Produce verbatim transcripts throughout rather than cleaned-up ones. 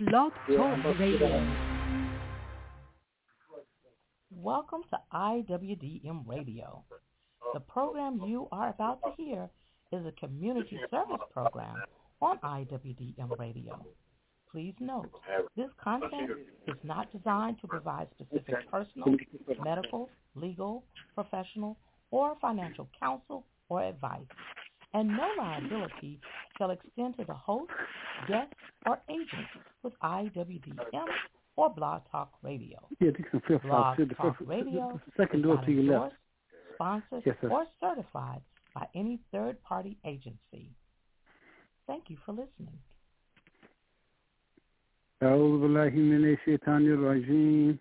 Blog Talk Radio. Welcome to I W D M Radio. The program you are about to hear is a community service program on I W D M Radio. Please note, this content is not designed to provide specific personal, medical, legal, professional, or financial counsel or advice, and no liability shall extend to the host, guest, or agent with I W D M or Blog Talk Radio. Yeah, this is the Blog the Talk first, Radio the second is door not to your left. endorsed, sponsored, Yes, sir. or certified by any third-party agency. Thank you for listening. أعوذ بالله من الشيطان الرجيم.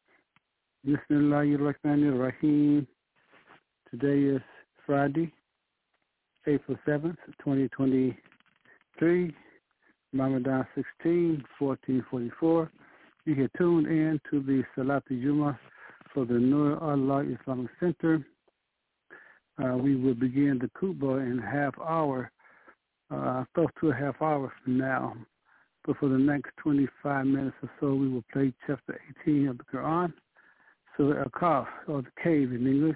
بسم الله الرحمن الرحيم. Today is Friday, April seventh, twenty twenty-three, Ramadan sixteen, fourteen forty-four. You can tune in to the Salat al-Jum'ah for the Nur Allah Islamic Center. Uh, we will begin the Kuba in a half hour, uh, close to a half hour from now. But for the next twenty-five minutes or so, we will play chapter eighteen of the Quran, Surah Al-Kahf, or the Cave in English.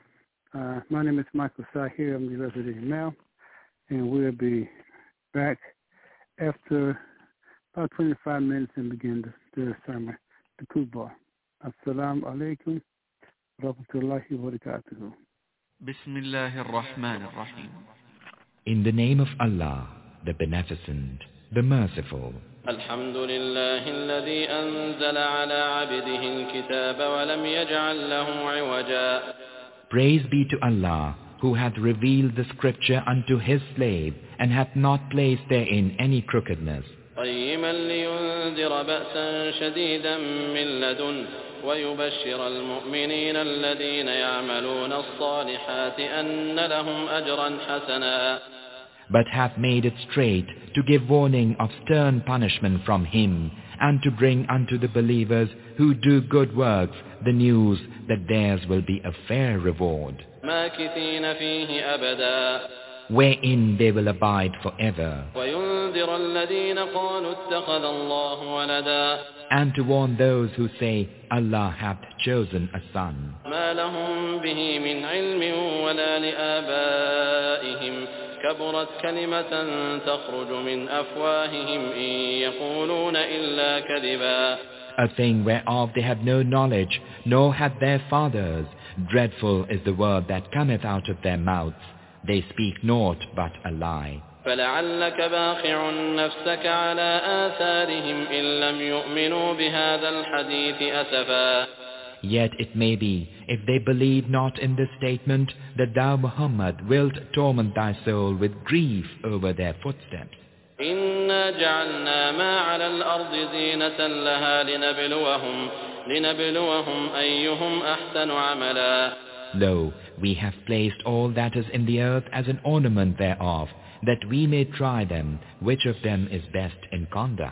Uh, my name is Michael Sahir. I'm the resident imam, and we'll be back after about twenty-five minutes and begin the, the sermon, the Kuba. Assalamu alaikum wa rahmatullahi wa barakatuhu. Bismillahir Rahmanir Rahim. In the name of Allah, the Beneficent, the Merciful. الحمد لله الذي أنزل على عبده الكتاب ولم يجعل له عوجا. Praise be to Allah, who hath revealed the scripture unto his slave, and hath not placed therein any crookedness. قيما لينذر بأسا شديدا من لدن ويبشر المؤمنين الذين يعملون الصالحات أن لهم أجرا حسنا. But hath made it straight to give warning of stern punishment from him, and to bring unto the believers who do good works the news that theirs will be a fair reward, ماكثين فيه أبدا. wherein they will abide forever, وينذر الذين قالوا اتخذ الله ولدا. and to warn those who say, Allah hath chosen a son. ما لهم به من علم ولا لآبائهم كبرت كلمة تخرج من أفواههم إن يقولون إلا كذبا. A thing whereof they have no knowledge, nor had their fathers. Dreadful is the word that cometh out of their mouths. They speak naught but a lie. فلعلك باخع نفسك على آثارهم إن لم يؤمنوا بهذا الحديث أسفا. Yet it may be, if they believe not in this statement, that thou, Muhammad, wilt torment thy soul with grief over their footsteps. إنا جعلنا ما على الأرض زينة لها لنبلوهم لنبلوهم أيهم أحسن عملا. Lo, we have placed all that is in the earth as an ornament thereof, that we may try them, which of them is best in conduct.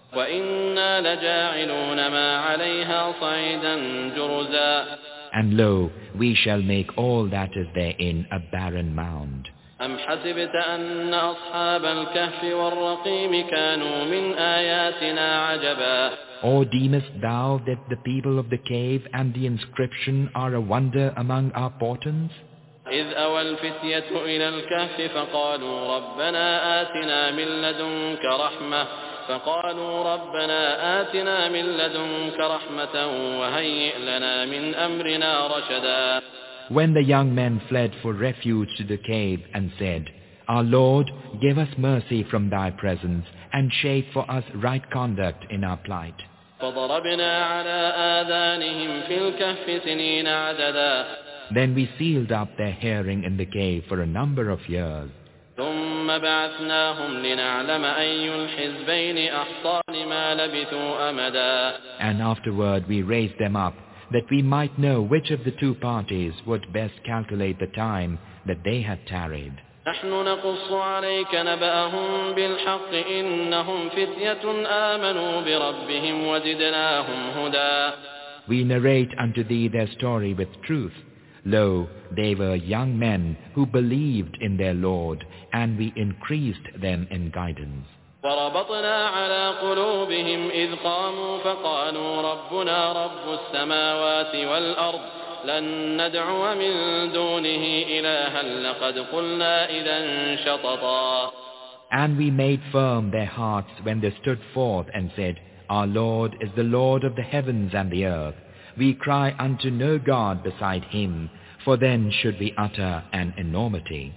وإنا لجاعلون ما عليها صعيدا جرزا. And lo, we shall make all that is therein a barren mound. أم حسبت أن أصحاب الكهف والرقيم كانوا من آياتنا عجبا. Or deemest thou that the people of the cave and the inscription are a wonder among our portents? إذ أوى الفتية إلى الكهف فقالوا ربنا آتنا من لدنك رحمة فقالوا ربنا آتنا من لدنك رحمة وهيئ لنا من أمرنا رشدا. When the young men fled for refuge to the cave and said, Our Lord, give us mercy from thy presence and shape for us right conduct in our plight. فضربنا على آذانهم في الكهف سنين عددا. Then we sealed up their hearing in the cave for a number of years. ثم بعثناهم لنعلم أي الحزبين أحصى لما لبثوا أمدا. And afterward we raised them up, that we might know which of the two parties would best calculate the time that they had tarried. نحن نقص عليك نبأهم بالحق إنهم فتية آمنوا بربهم وزدناهم هدى. We narrate unto thee their story with truth. Lo, they were young men who believed in their Lord, and we increased them in guidance. وربطنا على قلوبهم إذ قاموا فقالوا ربنا رب السماوات والأرض لن ندعو من دونه إلها لقد قلنا إذا شططا. And we made firm their hearts when they stood forth and said, Our Lord is the Lord of the heavens and the earth. We cry unto no God beside him, for then should we utter an enormity.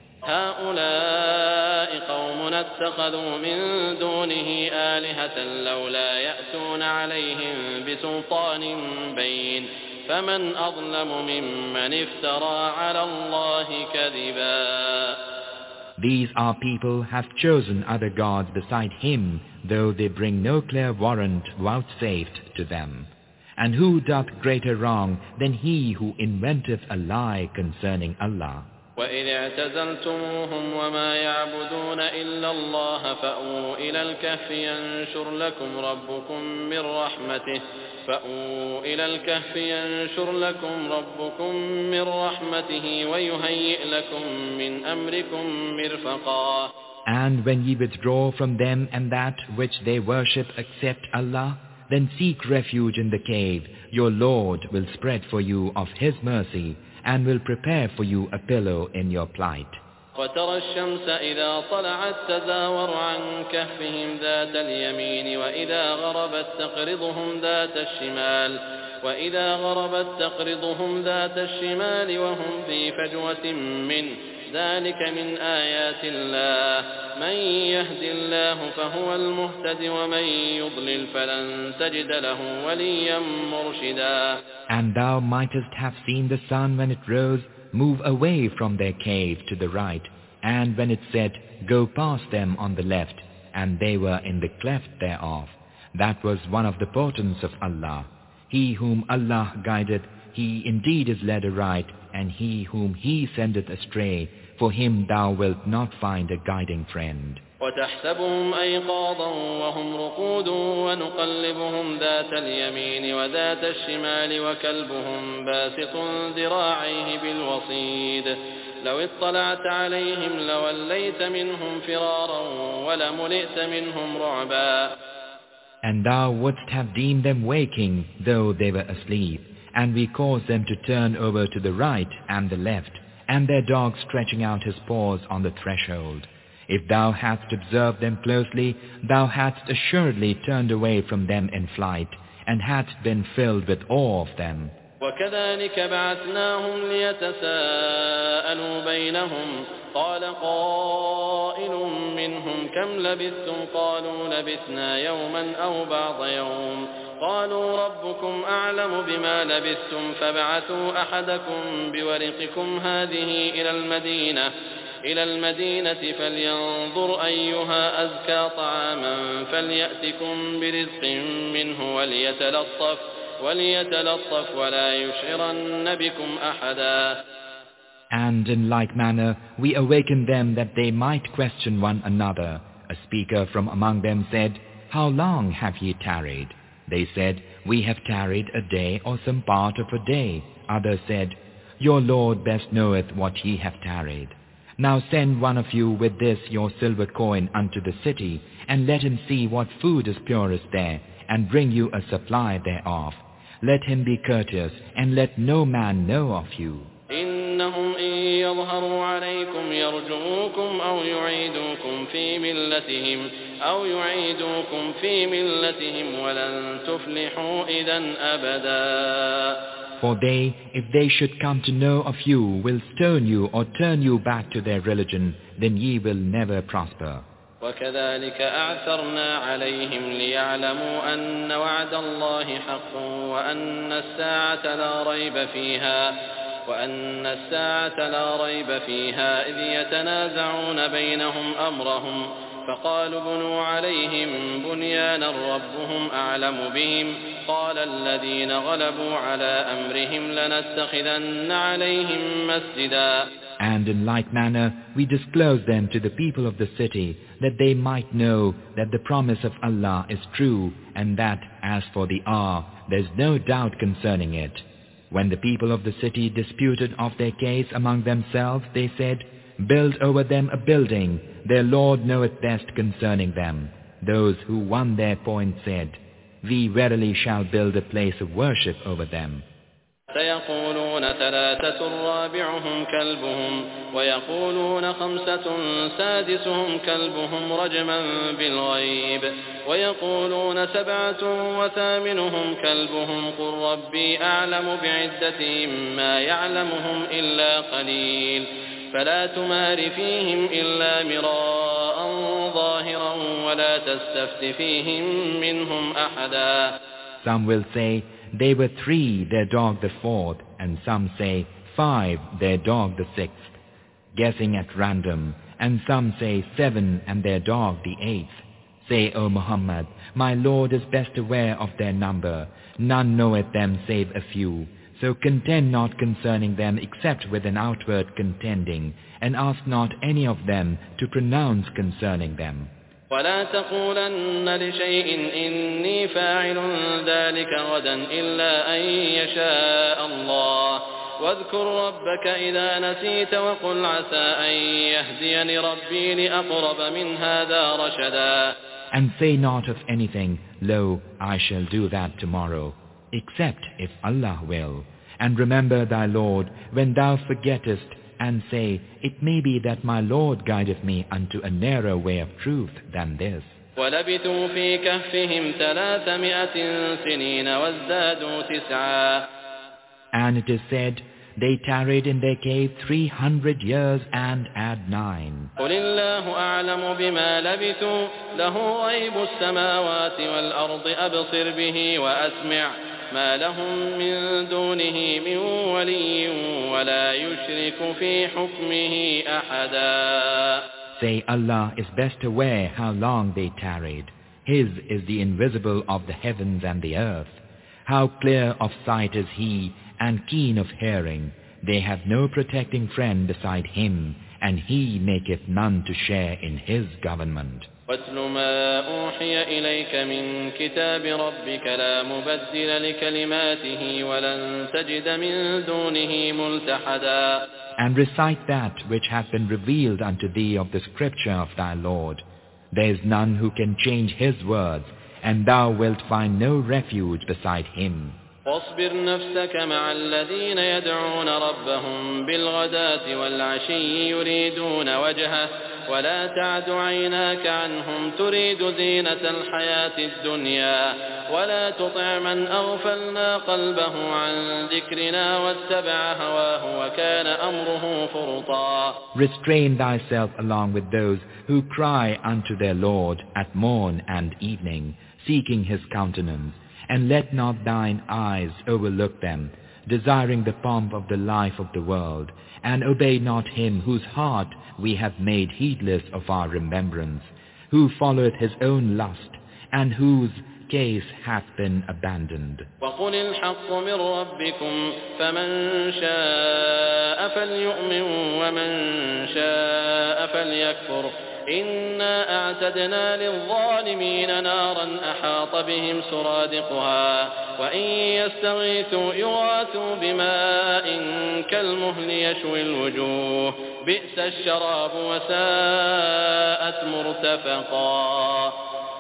هؤلاء قوم اتخذوا من دونه آلهة لولا يأتون عليهم بسلطان بين فمن أظلم ممن افترى على الله كذبا. These our people have chosen other gods beside him, though they bring no clear warrant vouchsafed to them. And who doth greater wrong than he who inventeth a lie concerning Allah? وإذ اعتزلتموهم وما يعبدون إلا الله فأووا إلى الكهف ينشر لكم ربكم من رحمته فأووا إلى الكهف ينشر لكم ربكم من رحمته ويهيئ لكم من أمركم مرفقا. And when ye withdraw from them and that which they worship except Allah, then seek refuge in the cave. Your Lord will spread for you of His mercy and will prepare for you a pillow in your plight. وترى الشمس إذا طلعت تزاور عن كهفهم ذات اليمين وإذا غربت تقرضهم ذات الشمال وإذا غربت تقرضهم ذات الشمال وهم في فجوة منه ذلك من آيات الله من يهد الله فهو المهتد ومن يضلل فلن تجد له وليا مرشدا. And thou mightest have seen the sun when it rose move away from their cave to the right, and when it set, go past them on the left, and they were in the cleft thereof. That was one of the portents of Allah. He whom Allah guideth, he indeed is led aright, and he whom he sendeth astray, for him thou wilt not find a guiding friend. وتحسبهم أيقاظا وهم رقود ونقلبهم ذات اليمين وذات الشمال وكلبهم باسط ذراعيه بالوصيد لو اطلعت عليهم لوليت منهم فرارا ولملئت منهم رعبا. And thou wouldst have deemed them waking, though they were asleep, and we caused them to turn over to the right and the left, and their dog stretching out his paws on the threshold. If thou hadst observed them closely, thou hadst assuredly turned away from them in flight, and hadst been filled with awe of them. وكذلك بعثناهم ليتساءلوا بينهم قال قائل منهم كم لبثتم قالوا لبثنا يوما أو بعض يوم قالوا ربكم أعلم بما لبثتم فابعثوا أحدكم بورقكم هذه إلى المدينة إلى المدينة فلينظر أيها أزكى طعاما فليأتكم برزق منه وليتلطف وليتلطف ولا يشعرن بكم أحدا. And in like manner we awakened them that they might question one another. A speaker from among them said, How long have ye tarried? They said, We have tarried a day or some part of a day. Others said, Your Lord best knoweth what ye have tarried. Now send one of you with this your silver coin unto the city, and let him see what food is purest there, and bring you a supply thereof. Let him be courteous, and let no man know of you. إنهم إن يظهروا عليكم يرجوكم أو يعيدوكم في ملتهم أو يعيدوكم في ملتهم ولن تفلحوا إذا أبدا. For they, if they should come to know of you, will stone you or turn you back to their religion, then ye will never prosper. وكذلك أعثرنا عليهم ليعلموا أن وعد الله حق وأن الساعة لا ريب فيها وأن الساعة لا ريب فيها إذ يتنازعون بينهم أمرهم فقالوا بنوا عليهم بنيانا ربهم أعلم بهم قال الذين غلبوا على أمرهم لنتخذن عليهم مسجدا. And in like manner we disclose them to the people of the city, that they might know that the promise of Allah is true, and that, as for the hour, there is no doubt concerning it. When the people of the city disputed of their case among themselves, they said, Build over them a building, their Lord knoweth best concerning them. those who won their point said, "We verily shall build a place of worship over them." سيقولون ثلاثة رابعهم كلبهم ويقولون خمسة سادسهم كلبهم رجما بالغيب ويقولون سبعة وثامنهم كلبهم قل ربي أعلم بعدتهم ما يعلمهم إلا قليل فلا تمار فيهم إلا مراء ظاهرا ولا تستفت فيهم منهم أحدا. Some will say, they were three, their dog the fourth, and some say, five, their dog the sixth, guessing at random, and some say, seven, and their dog the eighth. Say, O Muhammad, my Lord is best aware of their number, none knoweth them save a few, so contend not concerning them except with an outward contending, and ask not any of them to pronounce concerning them. ولا تقولن لشيء إني فاعل ذلك غدا إلا أن يشاء الله واذكر ربك إذا نسيت وقل عسى أن يهديني ربي لأقرب من هذا رشدا. And say not of anything, lo, I shall do that tomorrow, except if Allah will. And remember thy Lord when thou forgettest, and say, it may be that my Lord guideth me unto a nearer way of truth than this. وَلَبِثُوا فِي كَهْفِهِمْ ثَلَاثَمِائَةٍ سِنِينَ وَازْدَادُوا تِسْعًا. And it is said, they tarried in their cave three hundred years and add nine. قُلِ اللَّهُ أَعْلَمُ بِمَا لَبِثُوا لَهُ غَيْبُ السَّمَاوَاتِ وَالْأَرْضِ أَبْصِرْ بِهِ وَأَسْمِعْ ما لهم من دونه من ولي ولا يشرك في حكمه أحدا. Say, Allah is best aware how long they tarried. His is the invisible of the heavens and the earth. How clear of sight is He and keen of hearing. They have no protecting friend beside Him, and He maketh none to share in His government. وَاتْلُ مَا أُوحِيَ إِلَيْكَ مِنْ كِتَابِ رَبِّكَ لَا مُبَدِّلَ لِكَلِمَاتِهِ وَلَنْ تَجِدَ مِنْ دُونِهِ مُلْتَحَدًا. And recite that which hath been revealed unto thee of the scripture of thy Lord. There is none who can change His words, and thou wilt find no refuge beside Him. واصبر نفسك مع الذين يدعون ربهم بالغداة والعشي يريدون وجهه ولا تعد عيناك عنهم تريد زينة الحياة الدنيا ولا تطع من أغفلنا قلبه عن ذكرنا واتبع هواه وكان أمره فرطا. Restrain thyself along with those who cry unto their Lord at morn and evening, seeking His countenance. And let not thine eyes overlook them, desiring the pomp of the life of the world, and obey not him whose heart we have made heedless of our remembrance, who followeth his own lust, and whose case hath been abandoned. وَقُلِ الْحَقُّ مِنْ رَبِّكُمْ فَمَنْ شَاءَ فَلْيُؤْمِنْ وَمَنْ شَاءَ فَلْيَكْفُرْ إِنَّا أَعْتَدْنَا لِلظَّالِمِينَ نَارًا أَحَاطَ بِهِمْ سُرَادِقُهَا وَإِنْ يَسْتَغِيثُوا يُغَاثُوا بِمَاءٍ كَالْمُهْلِ يَشْوِي الْوُجُوهَ بِئْسَ الشَّرَابُ وَسَاءَتْ مُرْتَفَقًا.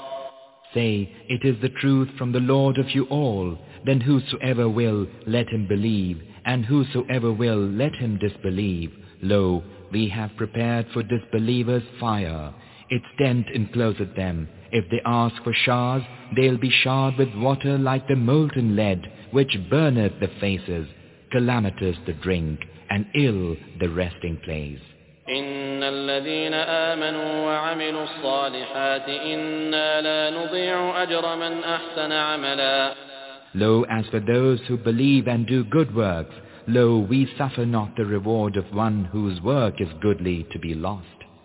Say, it is the truth from the Lord of you all. Then whosoever will, let him believe, and whosoever will, let him disbelieve. Lo, we have prepared for disbelievers fire. Its tent encloseth them. If they ask for showers, they'll be showered with water like the molten lead, which burneth the faces. Calamitous the drink, and ill the resting place. إن الذين آمنوا وعملوا الصالحات إنا لا نضيع أجر من أحسن عملا. Lo, as for those who believe and do good works, lo, we suffer not the reward of one whose work is goodly to be lost.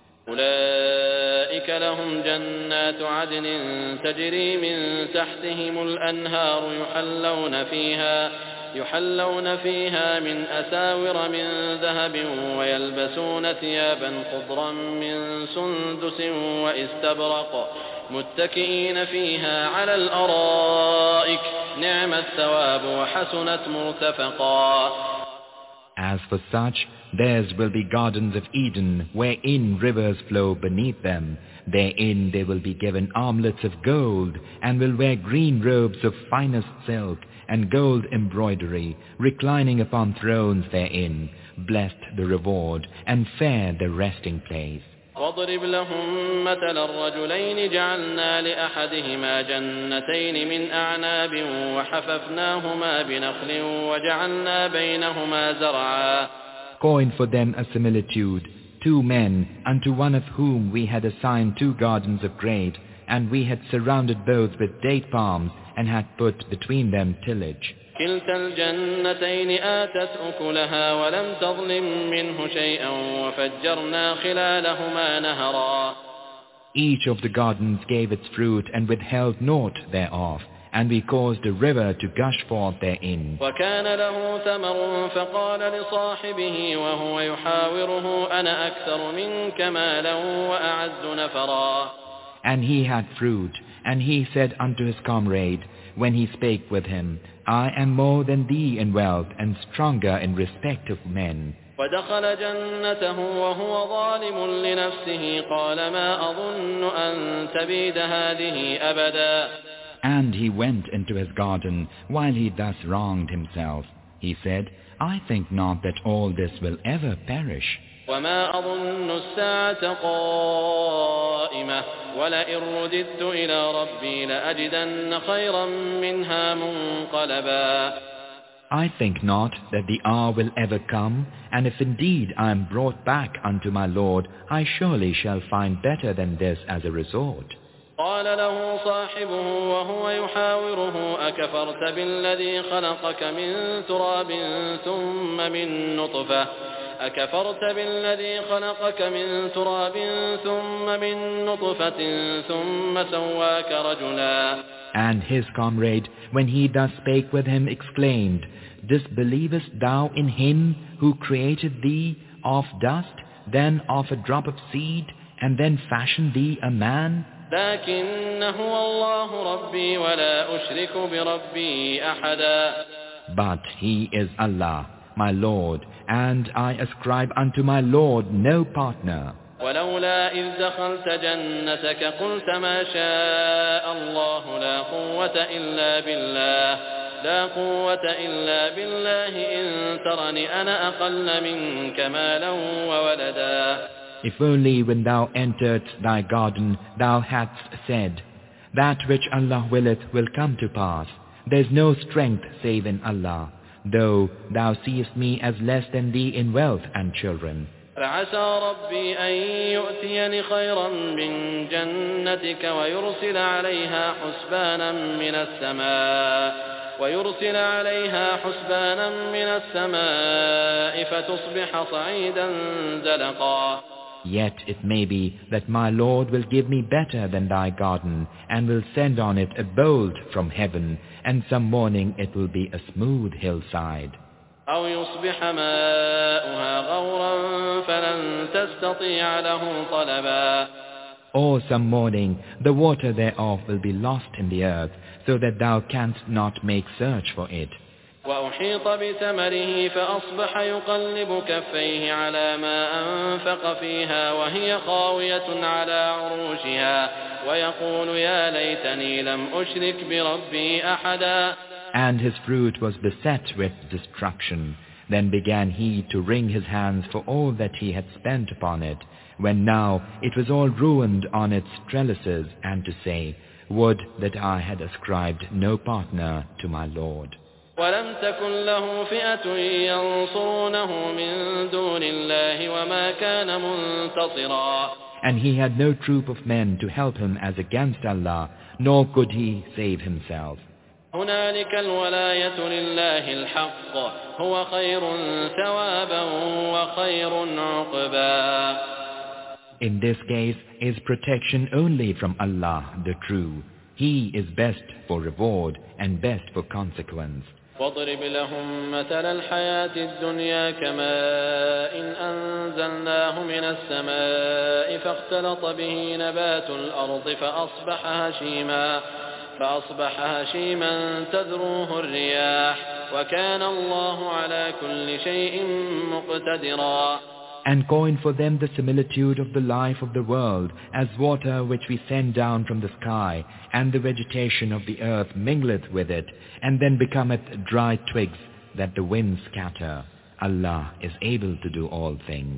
أولئك لهم جنات عدن تجري من تحتهم الأنهار يحلون فيها يحلون فيها من أساور من ذهب ويلبسون ثيابا خضرا من سندس واستبرق متكئين فيها على الأرائك نعم الثواب وحسنت مرتفقا. As for such, theirs will be gardens of Eden, wherein rivers flow beneath them. Therein they will be given armlets of gold, and will wear green robes of finest silk, and gold embroidery, reclining upon thrones therein. Blessed the reward, and fair the resting place. واضرب لهم مثل الرجلين جعلنا لأحدهما جنتين من أعناب وحففناهما بنخل وجعلنا بينهما زرعا. Coin for them a similitude, two men, unto one of whom we had assigned two gardens of grapes, and we had surrounded both with date palms, and had put between them tillage. كلتا الجنتين آتت أكلها ولم تظلم منه شيئا وفجرنا خلالهما نهرا. Each of the gardens gave its fruit and withheld naught thereof, and we caused a river to gush forth therein. وكان له ثمر فقال لصاحبه وهو يحاوره أنا أكثر منك مالا وأعز نفرا. And he had fruit, and he said unto his comrade, when he spake with him, I am more than thee in wealth and stronger in respect of men. ودخل جنته وهو ظالم لنفسه قال ما أظن أن تبيد هذه أبدا. And he went into his garden while he thus wronged himself. He said, I think not that all this will ever perish. وما أظن الساعة قائمة ولئن رددت إلى ربي لأجدن خيرا منها منقلبا. I think not that the hour will ever come, and if indeed I am brought back unto my Lord, I surely shall find better than this as a resort. قال له صاحبه وهو يحاوره أكفرت بالذي خلقك من تراب ثم من نطفة أكفرت بالذي خلقك من تراب ثم من نطفة ثم سواك رجلا. And his comrade, when he thus spake with him, exclaimed, Disbelievest thou in him who created thee of dust, then of a drop of seed, and then fashioned thee a man? لكن هو الله ربي ولا أشرك بربي أحدا. But he is Allah, my Lord, and I ascribe unto my Lord no partner. ولولا إذ دخلت جنتك قلت ما شاء الله لا قوة إلا بالله لا قوة إلا بالله إن ترني أنا أقل منك مالا وولدا. If only when thou enteredst thy garden thou hadst said, That which Allah willeth will come to pass. There is no strength save in Allah, though thou seest me as less than thee in wealth and children. فعسى ربي أن يؤتيني خيرا من جنتك ويرسل عليها حسبانا من السماء ويرسل عليها حسبانا من السماء فتصبح صعيدا زلقا. Yet it may be that my Lord will give me better than thy garden, and will send on it a bolt from heaven, and some morning it will be a smooth hillside. أو يصبح ماؤها غورا فلن تستطيع له طلبا. Or some morning the water thereof will be lost in the earth, so that thou canst not make search for it. وأحيط بثمره فأصبح يقلب كفيه على ما أنفق فيها وهي خاوية على عروشها ويقول يا ليتني لم أشرك بربي أحدا. And his fruit was beset with destruction. Then began he to wring his hands for all that he had spent upon it, when now it was all ruined on its trellises, and to say, Would that I had ascribed no partner to my Lord. ولم تكن له فئة ينصرونه من دون الله وما كان منتصرا. And he had no troop of men to help him as against Allah, nor could he save himself. هنالك الولاية لله الحق هو خير ثوابا وخير عقبا. In this case is protection only from Allah, the true. He is best for reward and best for consequence. واضرب لهم مثل الحياة الدنيا كماء إن أنزلناه من السماء فاختلط به نبات الأرض فأصبح هشيما فأصبح هشيما تذروه الرياح وكان الله على كل شيء مقتدرا. And coin for them the similitude of the life of the world as water which we send down from the sky, and the vegetation of the earth mingleth with it, and then becometh dry twigs that the winds scatter. Allah is able to do all things.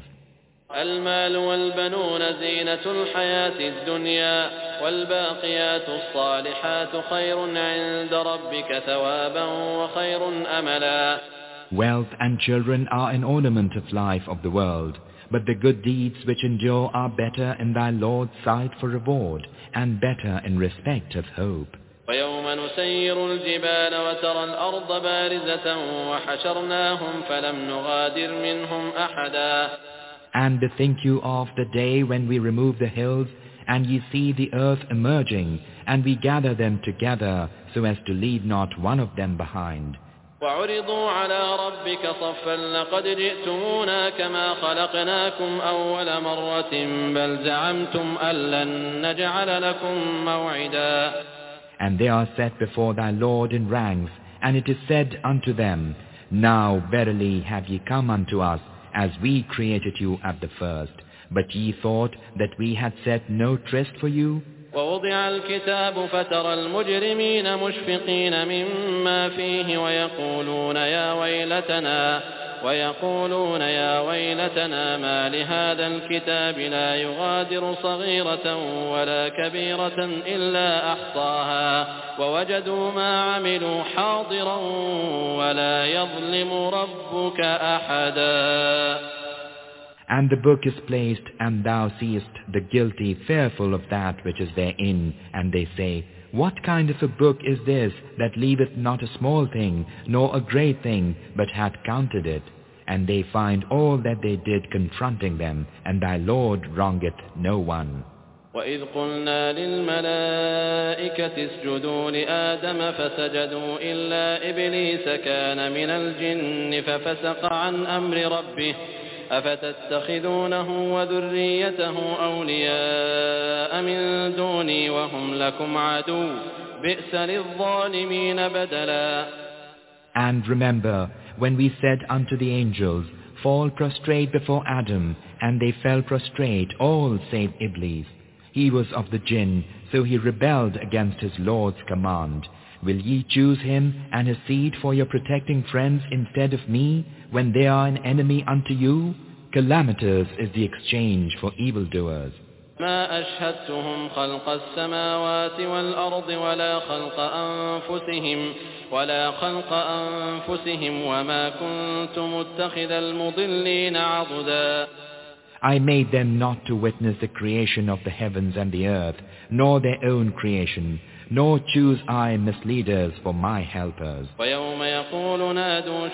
المال والبنون زينة الحياة الدنيا والباقيات الصالحات خير عند ربك ثوابا وخير أملا. Wealth and children are an ornament of life of the world, but the good deeds which endure are better in thy Lord's sight for reward, and better in respect of hope. ويوم نسير الجبال وترى الأرض بارزة وحشرناهم فلم نغادر منهم أحدا. And bethink you of the day when we remove the hills, and ye see the earth emerging, and we gather them together so as to leave not one of them behind. وعرضوا على ربك صفا لقد جئتمونا كما خلقناكم أول مرة بل زعمتم أن لن نجعل لكم موعدا. And they are set before thy Lord in ranks, and it is said unto them, Now verily have ye come unto us, as we created you at the first. But ye thought that we had set no tryst for you? ووضع الكتاب فترى المجرمين مشفقين مما فيه ويقولون يا ويلتنا ويقولون يا ويلتنا ما لهذا الكتاب لا يغادر صغيرة ولا كبيرة إلا أحصاها ووجدوا ما عملوا حاضرا ولا يظلم ربك أحدا. And the book is placed, and thou seest the guilty fearful of that which is therein, and they say, What kind of a book is this that leaveth not a small thing, nor a great thing, but hath counted it? And they find all that they did confronting them, and thy Lord wrongeth no one. وإذ قلنا للملائكة اسجدوا لآدم فسجدوا إلا إبليس كان من الجن ففسق عن أمر ربه أفتتخذونه وذريته أولياء من دوني وهم لكم عدو بئس للظالمين بدلا. And remember, when we said unto the angels, Fall prostrate before Adam, and they fell prostrate, all save Iblis. He was of the jinn, so he rebelled against his Lord's command. Will ye choose him and his seed for your protecting friends instead of me, when they are an enemy unto you? Calamitous is the exchange for evildoers. ما أشهدتهم خلق السماوات والأرض ولا خلق أنفسهم ولا خلق أنفسهم وما كنت متخذ المضلين عضدا. I made them not to witness the creation of the heavens and the earth, nor their own creation, nor choose I misleaders for my helpers. ويوم يقول نادوا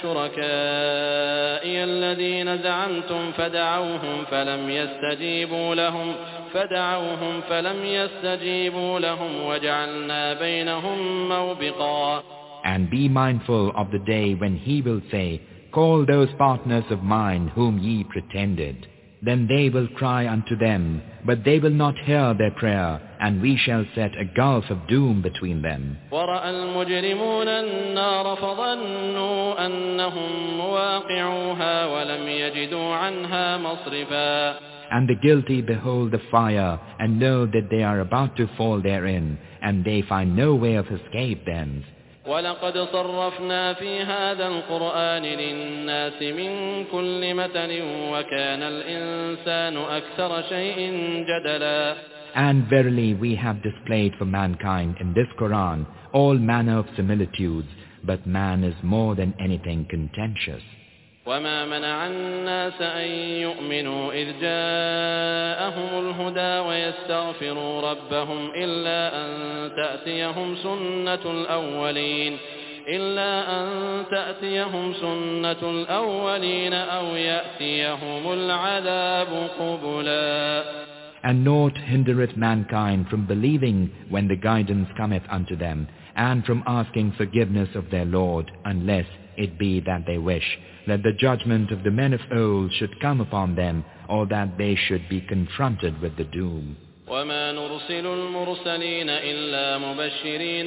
شركائي الذين زعمتم فدعوهم فلم يستجيبوا لهم فدعوهم فلم يستجيبوا لهم وجعلنا بينهم موبقا. And be mindful of the day when he will say, Call those partners of mine whom ye pretended. Then they will cry unto them, but they will not hear their prayer, and we shall set a gulf of doom between them. ورأى المجرمون النار فظنوا أنهم مواقعوها ولم يجدوا عنها مصرفا. And the guilty behold the fire, and know that they are about to fall therein, and they find no way of escape thence. ولقد صرفنا في هذا القرآن للناس من كل مثل وكان الإنسان أكثر شيء جدلا. And verily we have displayed for mankind in this Quran all manner of similitudes, but man is more than anything contentious. وما منع الناس أن يؤمنوا إذ جاءهم الهدى ويستغفروا ربهم إلا أن تأتيهم سنة الأولين إلا أن تأتيهم سنة الأولين أو يأتيهم العذاب قبلا. And naught hindereth mankind from believing when the guidance cometh unto them, and from asking forgiveness of their Lord, unless it be that they wish that the judgment of the men of old should come upon them, or that they should be confronted with the doom. وما نرسل المرسلين إلا مبشرين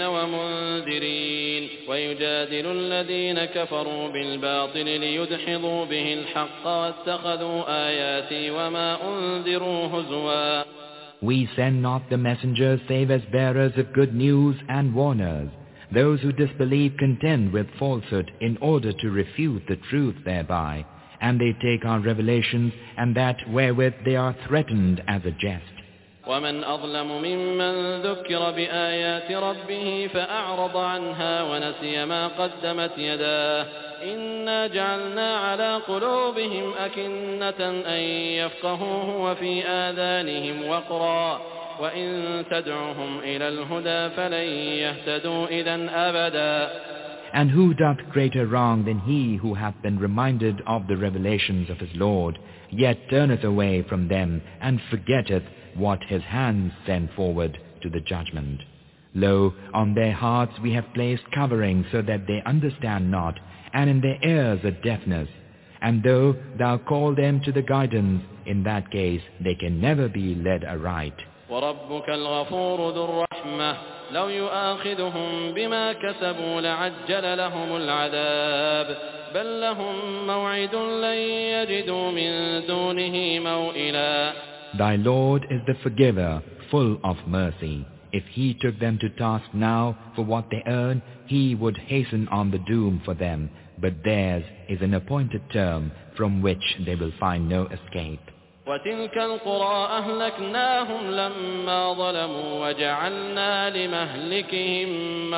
ومنذرين ويجادل الذين كفروا بالباطل ليدحضوا به الحق واتخذوا آياتي وما أنذروا هزوا. We send not the messengers save as bearers of good news and warners. Those who disbelieve contend with falsehood in order to refute the truth thereby, and they take our revelations and that wherewith they are threatened as a jest. ومن أظلم ممن ذكر بآيات ربه فأعرض عنها ونسي ما قدمت يداه إنا جعلنا على قلوبهم أكنة أن يفقهوه وفي آذانهم وقرا وإن تدعهم إلى الهدى فلن يهتدوا إذا أبدا. And who doth greater wrong than he who hath been reminded of the revelations of his Lord, yet turneth away from them and forgetteth what his hands send forward to the judgment. Lo, on their hearts we have placed covering so that they understand not, and in their ears a deafness. And though thou call them to the guidance, in that case they can never be led aright. وَرَبُّكَ الْغَفُورُ ذُو الرَّحْمَةِ لَوْ يُؤَاخِذُهُم بِمَا كَسَبُوا لَعَجَّلَ لَهُمُ الْعَذَابَ بَل لَّهُم مَّوْعِدٌ لَّن يَجِدُوا مِن دُونِهِ مَوْئِلًا. Thy Lord is the forgiver, full of mercy. If he took them to task now for what they earn, he would hasten on the doom for them, but theirs is an appointed term from which they will find no escape. وَتِلْكَ الْقُرَىٰ أَهْلَكْنَاهُمْ لَمَّا ظَلَمُوا وَجَعَلْنَا لِمَهْلِكِهِم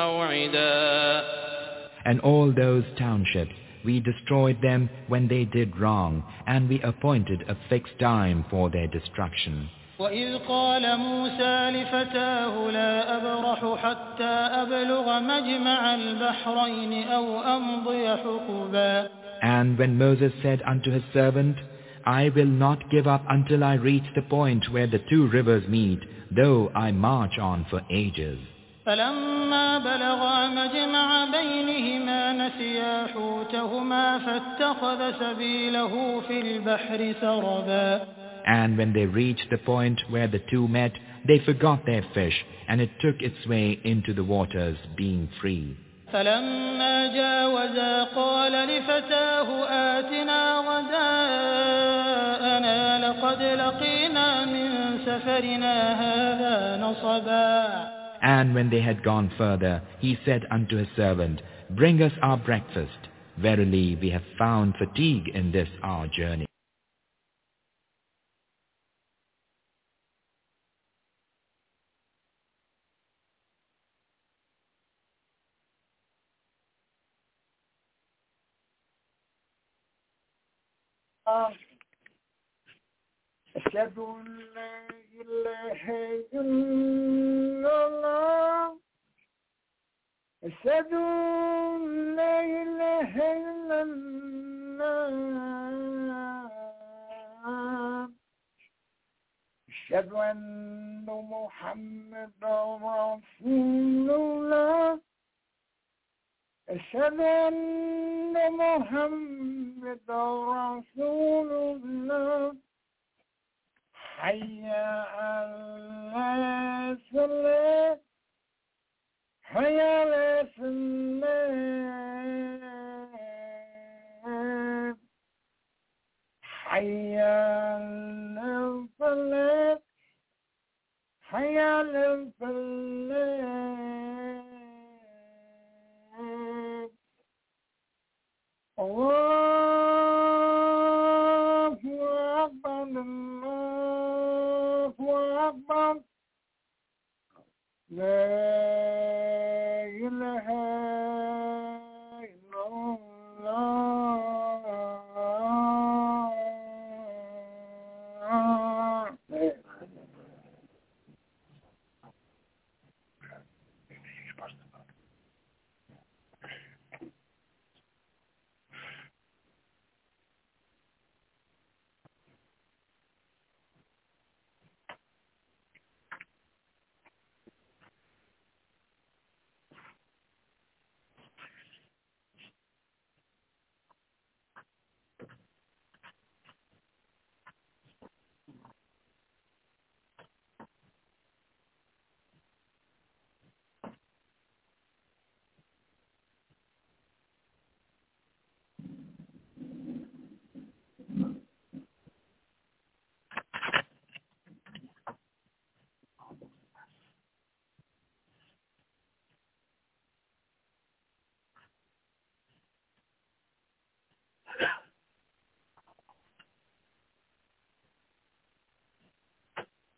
مَّوْعِدًا. And all those townships, we destroyed them when they did wrong, and we appointed a fixed time for their destruction. وَإِذْ قَالَ مُوسَى لِفَتَاهُ لَا أَبْرَحُ حَتَّى أَبْلُغَ مَجْمَعَ الْبَحْرَيْنِ أَوْ أَمْضِيَ حُقُبًا. And when Moses said unto his servant, I will not give up until I reach the point where the two rivers meet, though I march on for ages. فَلَمَّا بَلَغَا مَجْمَعَ بَيْنِهِمَا نَسِيَا حُوتَهُمَا فَاتَّخَذَ سَبِيلَهُ فِي الْبَحْرِ سَرَبًا. And when they reached the point where the two met, they forgot their fish, and it took its way into the waters, being free. فَلَمَّا جَاوَزَا قَالَ لِفَتَاهُ آتِنَا غَدَاءَنَا لَقَدْ لَقِينَا مِن سَفَرِنَا هَٰذَا نَصَبًا. And when they had gone further, he said unto his servant, Bring us our breakfast. Verily we have found fatigue in this our journey. أشهد أن لا إله إلا الله أشهد أن لا إله إلا الله أشهد أن محمدا رسول الله أشهد أن محمدا رسول الله حي على الصلاة حي على الصلاة حي على الصلاة حي على الصلاة الله أكبر الله أكبر لا إله إلا الله.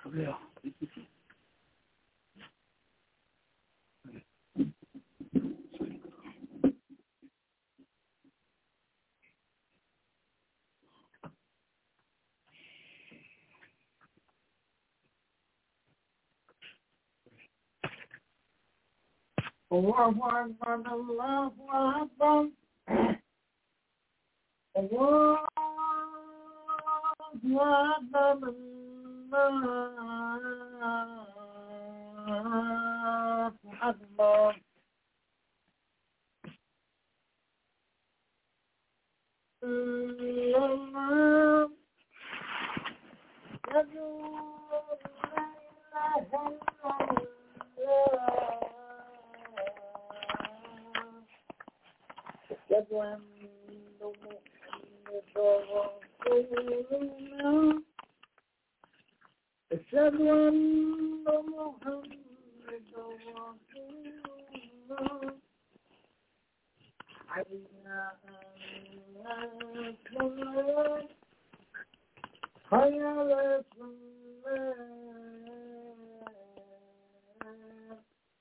Yeah. الله أكبر الله أكبر الله أكبر الله أكبر الله أشهد أن محمدا رسول الله أشهد أن محمدا رسول الله حي على الصلاة حي على الصلاة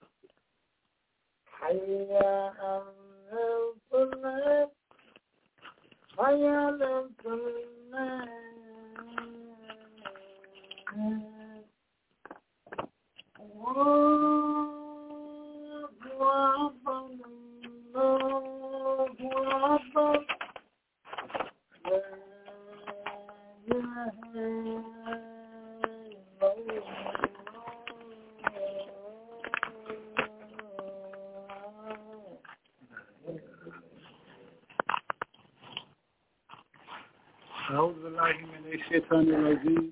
حي على الصلاة حي على الصلاة الله أكبر الله أكبر لا إله إلا أعوذ بالله من الشيطان الرجيم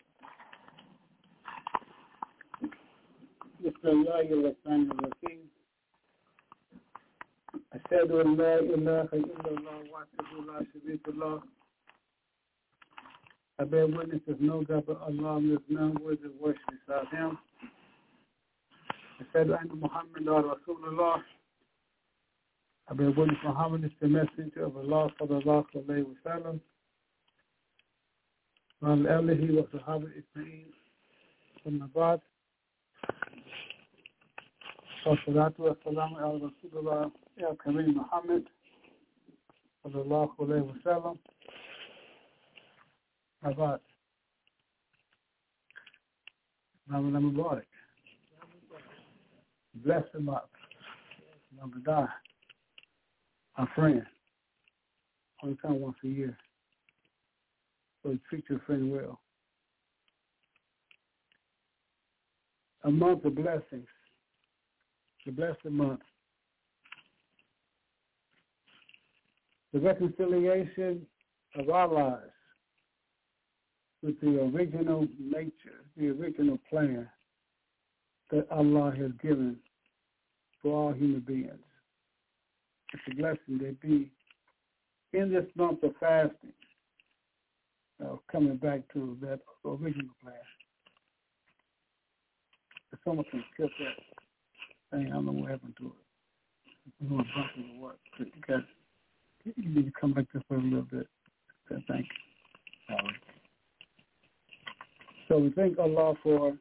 بسم الله الرحمن الرحيم أشهد أن لا إله إلا الله وحده لا شريك له I bear witness there's no God but Allah and there's none worthy of worship besides Him. أشهد أن محمدا رسول الله I bear witness Muhammad is the messenger of Allah sallallahu alayhi wa sallam. وعلى آله وصحابه أجمعين ثم بعد والصلاة والسلام على رسول الله يا كريم محمد صلى الله عليه وسلم. بعد Ramadan Mubarak. Bless him up. Ramadan, our friend. Only come once a year. So treat your friend well. A month of blessings. The blessed month. The reconciliation of our lives with the original nature, the original plan that Allah has given for all human beings. It's a blessing they be in this month of fasting. Uh, coming back to that original plan. If someone can skip that thing, I don't know what happened to it. I'm going to bump it or what. Because you need to come back just for a little bit. Okay, thank you. All right. So we thank Allah for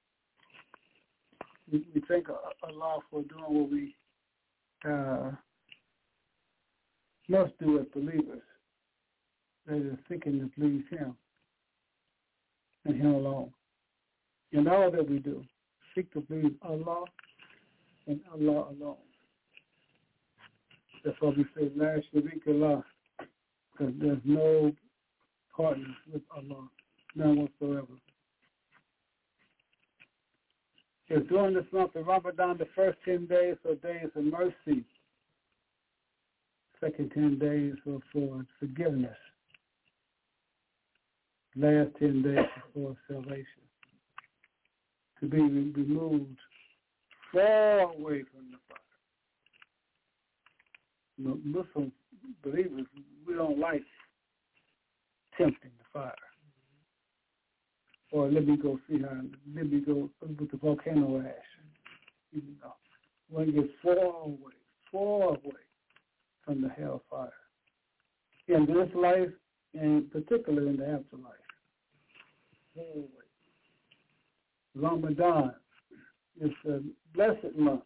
we, we thank Allah for doing what we uh, must do as believers. That is seeking to please Him and Him alone. In all that we do, seek to please Allah and Allah alone. That's why we say, La Sharika Allah, because there's no partners with Allah, none whatsoever. It's during this month of Ramadan, the first ten days are days of mercy. Second ten days are for forgiveness. Last ten days before salvation, to be removed far away from the fire. Muslim believers, we don't like tempting the fire. Or let me go see how, let me go with the volcano ash. You know, when you get far away, far away from the hellfire. In this life, and particularly in the afterlife. Ramadan is a blessed month,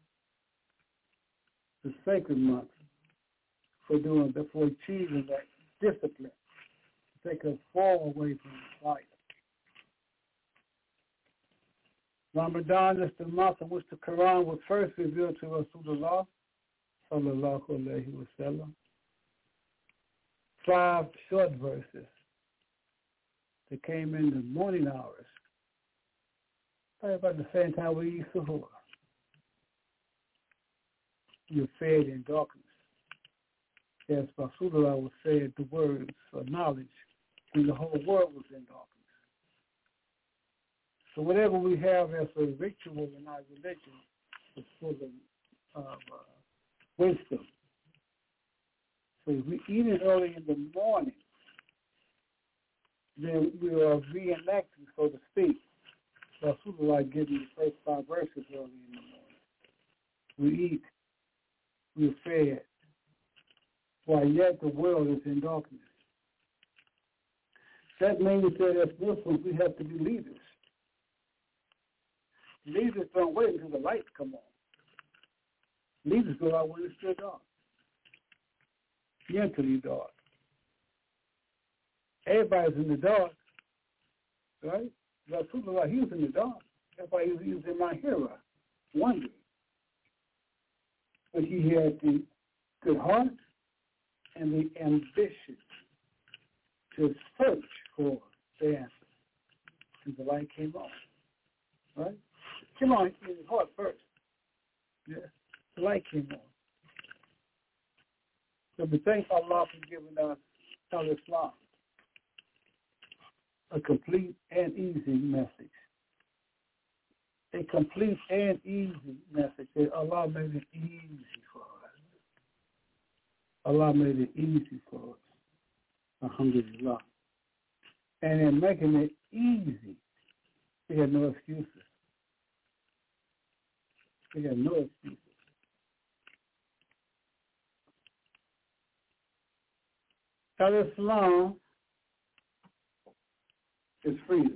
the sacred month for doing, for achieving that discipline, to take us far away from the life. Ramadan is the month in which the Quran was first revealed to Rasulullah sallallahu alayhi wa sallam. Five short verses that came in the morning hours, probably about the same time we eat suhoor. You're fed in darkness. As Rasulullah was said, the words of knowledge when the whole world was in darkness. So whatever we have as a ritual in our religion is full of uh, wisdom. So if we eat it early in the morning, then we are reenacting, so to speak, Rasulullah giving the first five verses early in the morning. We eat, we're fed, while yet the world is in darkness. That means that as Muslims, we have to be leaders. Leaders don't wait until the lights come on. Leaders go out when it's still dark. Mentally dark. Everybody's in the dark, right? Rasulullah, he was in the dark. That's why he was, he was in my hero, wondering. But he had the good heart and the ambition to search for the answer. And the light came on, right? Came on in his heart first. Yeah, the light came on. So we thank Allah for giving us Al-Islam, a complete and easy message. A complete and easy message. Allah made it easy for us. Allah made it easy for us. Alhamdulillah. And in making it easy, we had no excuses. We had no excuses. Al-Islam is freedom.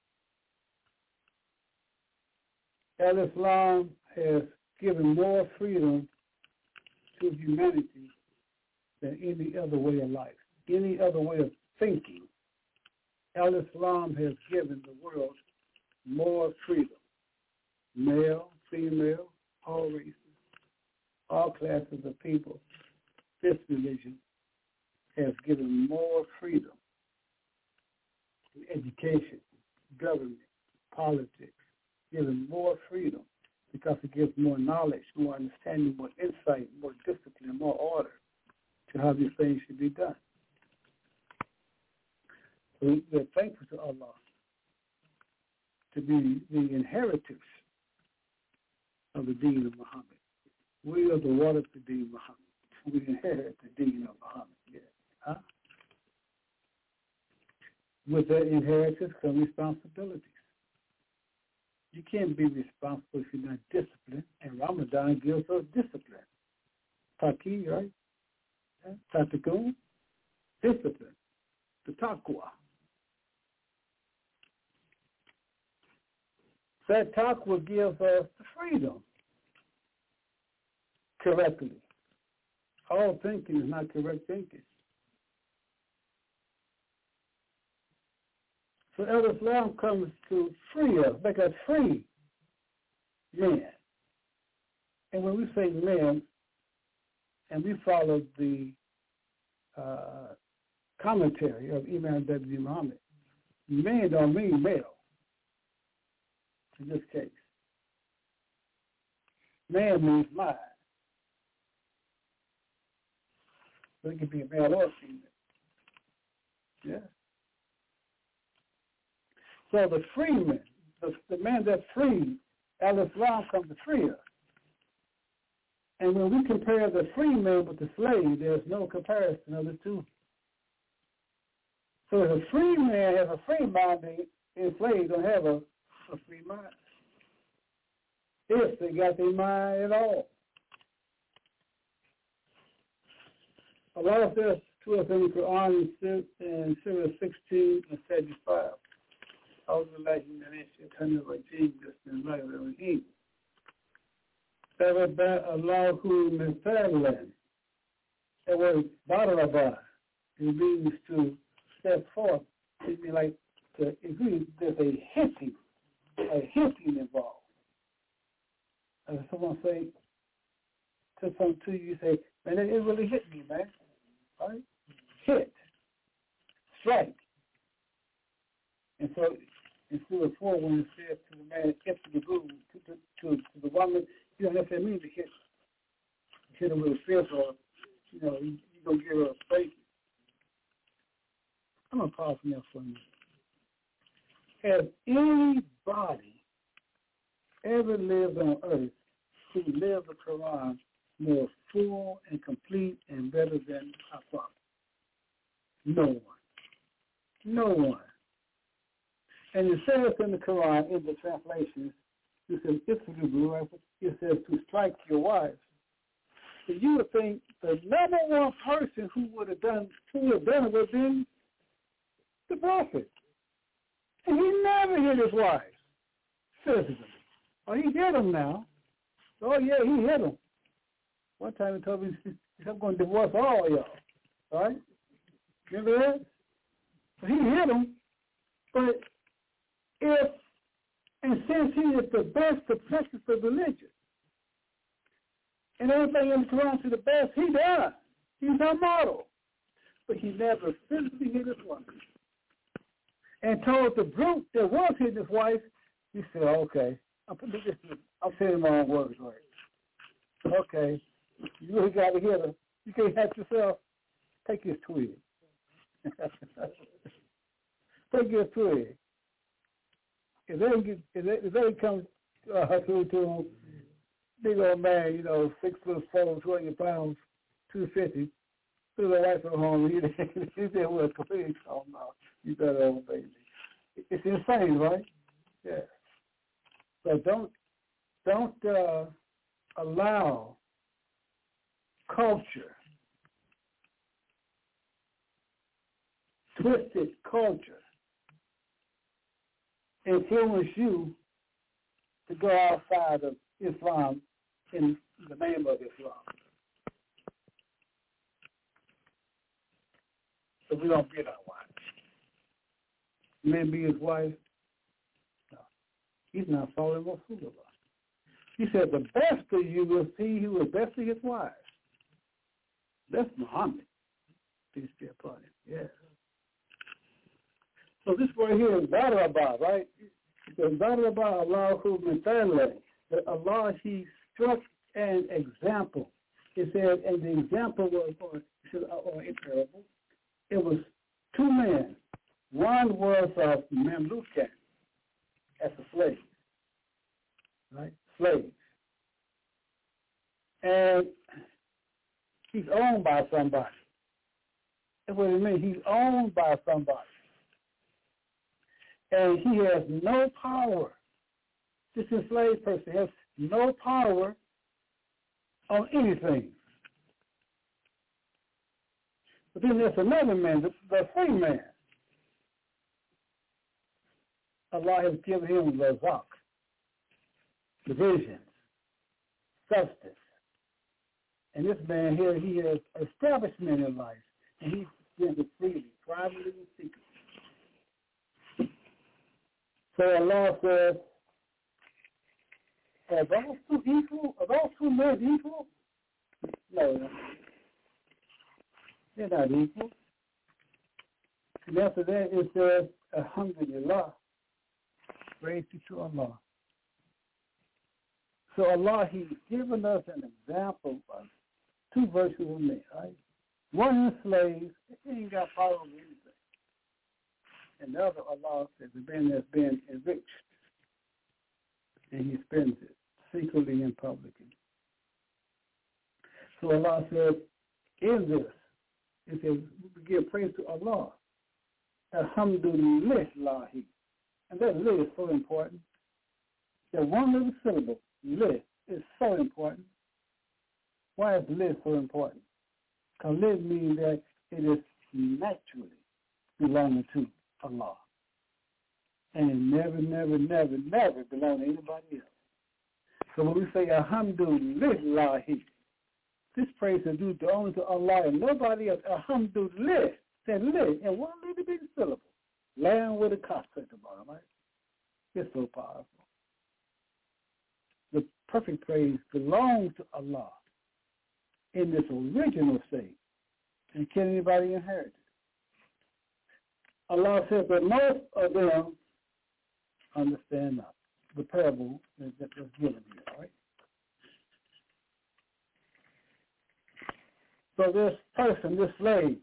Al-Islam has given more freedom to humanity than any other way of life, any other way of thinking. Al-Islam has given the world more freedom. Male, female, all races, all classes of people. This religion has given more freedom in education, government, politics, given more freedom because it gives more knowledge, more understanding, more insight, more discipline, more order to how these things should be done. So we're thankful to Allah to be the inheritors of the deen of Muhammad. We are the water of the deen of Muhammad. We inherit the deen of Muhammad. Yeah. Huh? With that inheritance come responsibilities. You can't be responsible if you're not disciplined, and Ramadan gives us discipline. Taqi, right? Tatakun, discipline. The taqwa. That taqwa gives us the freedom correctly. All thinking is not correct thinking. So Al-Islam comes to free us, make us free men. And when we say men, and we follow the uh, commentary of Imam W. Muhammad, men don't mean male in this case. Man means mind. So it can be a male or female. Yeah. So the freeman, the, the man that's free, Al-Islam comes to free us. And when we compare the free man with the slave, there's no comparison of the two. So if a free man has a free mind, the slave don't have a, a free mind. If they got their mind at all. Allah says to us in the Quran in Surah sixteen and seventy-five, أعوذ بالله من الشيطان الرجيم بسم الله الرحمن الرحيم. That Allah who مثال the word Barabah, it means to step forth. It'd be like to, if you, there's a hitting, a hitting involved. And someone say to some to you, you say, man, it, it really hit me, man. Right? Hit, strike. And so in Surah four, when it says to the man, hit to the groove, to, to, to, to the woman, you don't necessarily mean to hit, hit him with a fist or, you know, you, you don't give her a spanking. I'm going to pause from there for a minute. Has anybody ever lived on earth who lived the Quran more full and complete and better than our Prophet? No one. No one. And it says in the Quran, in the translations, it says, it says to strike your wives. So you would think the number one person who would have done who would have done it would have been the Prophet. And he never hit his wife physically. Oh, he hit him now. Oh, yeah, he hit him. One time he told me, he's going to divorce all of y'all. All right? Remember that? So he hit him. But if, and since he is the best to practice the religion, and everything in the Quran to the best, he does. He's our model. But he never physically hit his wife. And told the brute that was hitting his wife, he said, okay, I'm, I'm saying my own words, right? Okay, you really got to hit her. You can't help yourself. Take his twig. Take his twig. If they, get, if they, if they come uh, to, to big old man, you know, six foot four, twenty pounds, two fifty, to the wife at home, he, he said, well, please, oh no, you better obey me. It's insane, right? Yeah. So don't, don't uh, allow culture, twisted culture, influence you to go outside of Islam in the name of Islam. So we don't get our wives. Man be his wife. No. He's not following Rasulullah. He said the best of you will see who is best of his wives. That's Muhammad. Peace be upon him. Yes. So this right here is Darabah, right? It says Darabah Allahu Mithale. That Allah, he struck an example. It said, and the example was, or, or in parable, it was two men. One was a Mamlukan, as a slave, right? Slave. And he's owned by somebody. That's what it means. He's owned by somebody. And he has no power. This enslaved person has no power on anything. But then there's another man, the, the free man. Allah has given him razak, provisions, substance. And this man here, he has establishment in life, and he spends it freely, privately and secretly. So Allah says, are those two equal? Are those two men equal? No, they're not equal. And after that, it says, Alhamdulillah, praise be to Allah. So Allah, he's given us an example of two virtues of men, right? One enslaved, he ain't got power over anything. And the other, Allah says, the man that's been enriched, and he spends it secretly and publicly. So Allah says, in this, it says, we give praise to Allah. Alhamdulillah. And that li is so important. That one little syllable, li, is so important. Why is li so important? Because li means that it is naturally belonging to Allah. and never, never, never, never belong to anybody else. So when we say Alhamdulillah, this praise is due to only to Allah and nobody else. Alhamdulillah, said li, and one little bit syllable. Lamb with a cost at the bottom, right? It's so powerful. The perfect praise belongs to Allah in this original state. And can anybody inherit it? Allah said, but most of them understand not. The parable that was given here, all right? So this person, this slave,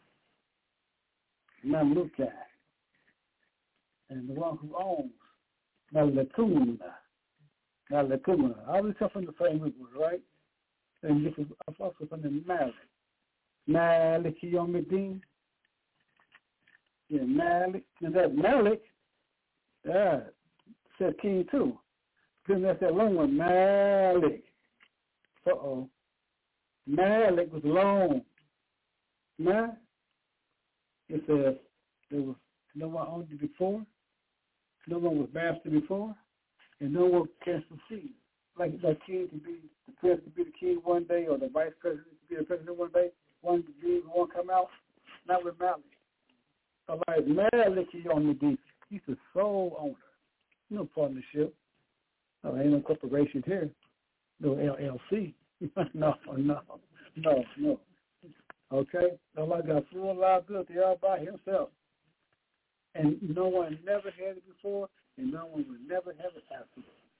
Mamluka, and the one who owns Malakuna, Malakuna, all these come from the same root word, right? And this is also from the Malik. Malik Yomidin. Yeah, Malik. And that Malik, yeah, said king too. Then that's that long one, Malik. Uh-oh. Malik was long. Ma, it says there was no one owned it before, no one was master before, and no one can succeed. Like the king to be the president to be the king one day, or the vice president to be the president one day, one king won't come out. Not with Malik. So like Malik on the deep. He's the sole owner. No partnership. No, ain't no corporation here. No L L C. no, no, no, no. Okay? Allah got full liability all by himself. And no one never had it before, and no one will never have it after.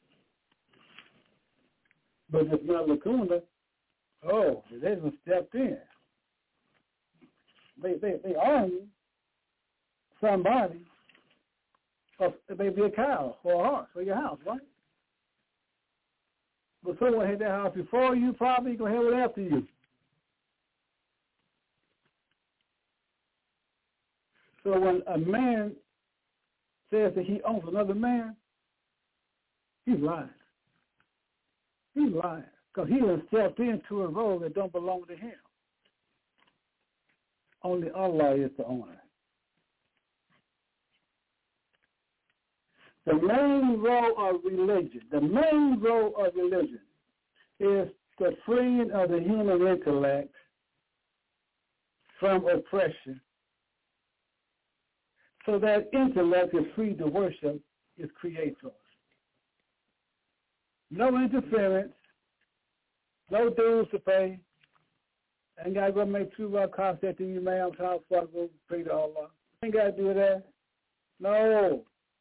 But if not Lacuna, oh, they haven't stepped in. They they they own somebody, or maybe a cow or a horse or your house, right? But someone had that house before you, probably gonna have it after you. So when a man says that he owns another man, he's lying. He's lying because he has stepped into a role that don't belong to him. Only Allah is the owner. The main role of religion, the main role of religion is the freeing of the human intellect from oppression, so that intellect is free to worship its creator. No interference, no dues to pay. Ain't got to go make two rock concept to you, man. I'm trying to fuck go pray to Allah. Ain't got to do that. No.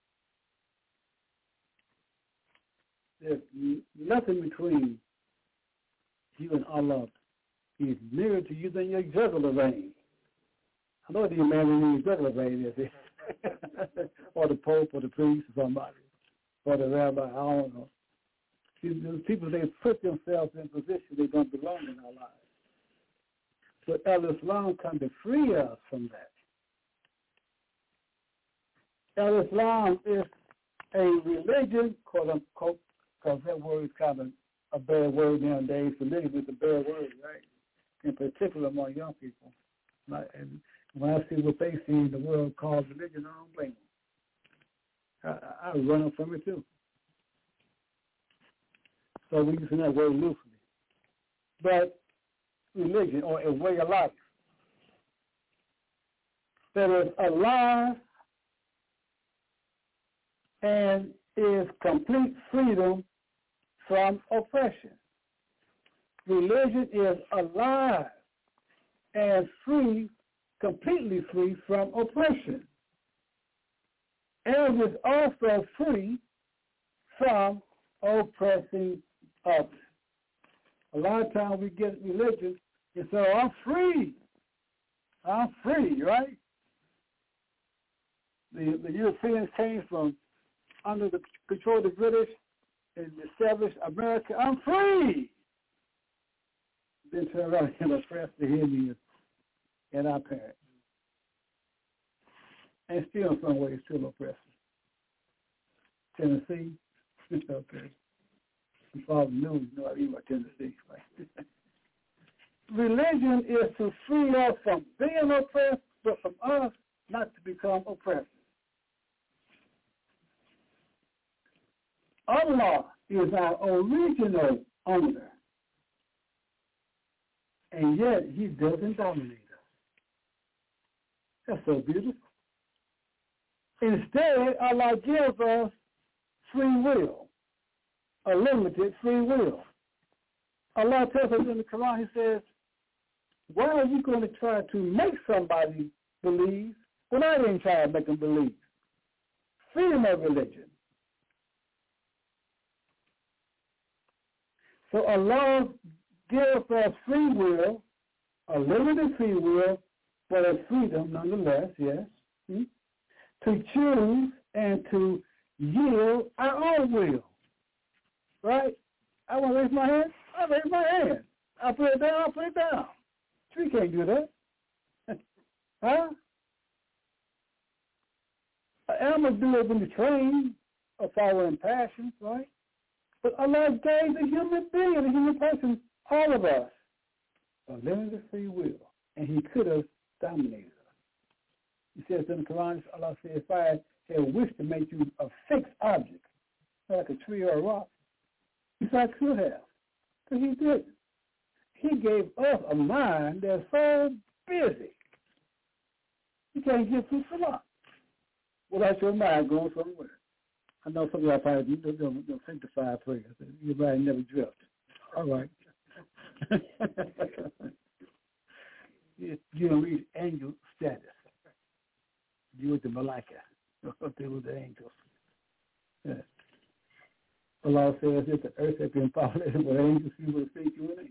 There's nothing between you and Allah. He's nearer to you than your jugular vein. I know the man in your jugular vein is, or the Pope, or the priest, or somebody, or the rabbi. I don't know. See, those people, they put themselves in position they don't belong in our lives. So Al-Islam comes to free us from that. Al-Islam is a religion, quote unquote, because that word is kind of a bad word nowadays. Religion is a bad word, right? In particular among young people. And when I see what they see in the world called religion, I don't blame them. I, I run up from it too. So we're using that word loosely. But religion, or a way of life, that is alive and is complete freedom from oppression. Religion is alive and free, completely free from oppression, and is also free from oppressing others. A lot of times we get religion and say, oh, I'm free. I'm free, right? The, the Europeans came from under the control of the British and established America. I'm free. Then turn around and oppress the Indians and our parents. And still in some ways still oppressive. Tennessee, it's okay. You follow the news, you know I mean about Tennessee, right? Religion is to free us from being oppressed, but from us not to become oppressed. Allah is our original owner. And yet he doesn't dominate us. That's so beautiful. Instead, Allah gives us free will, a limited free will. Allah tells us in the Quran, he says, why are you going to try to make somebody believe when I didn't try to make them believe? Freedom of religion. So Allah gives us free will, a limited free will, but a freedom nonetheless, yes, hmm? to choose and to yield our own will. Right? I want to raise my hand. I raise my hand. I put it down. I put it down. We can't do that. Huh? Animals do it when you train or following passions, right? But Allah gave the human being, the human person, all of us, a limited free will, and he could have dominated us. He says in the Quran, Allah says, if I had wished to make you a fixed object, like a tree or a rock, he said I could have, but he didn't. He gave us a mind that's so busy, you can't get through Salah without your mind going somewhere. I know some of y'all probably don't, don't, don't think the five prayers. Your mind never drift. All right. you, you don't reach angel status. You with the Malaika. Deal with the angels. Yeah. Allah says if the earth had been populated with angels, He would have made you an angel.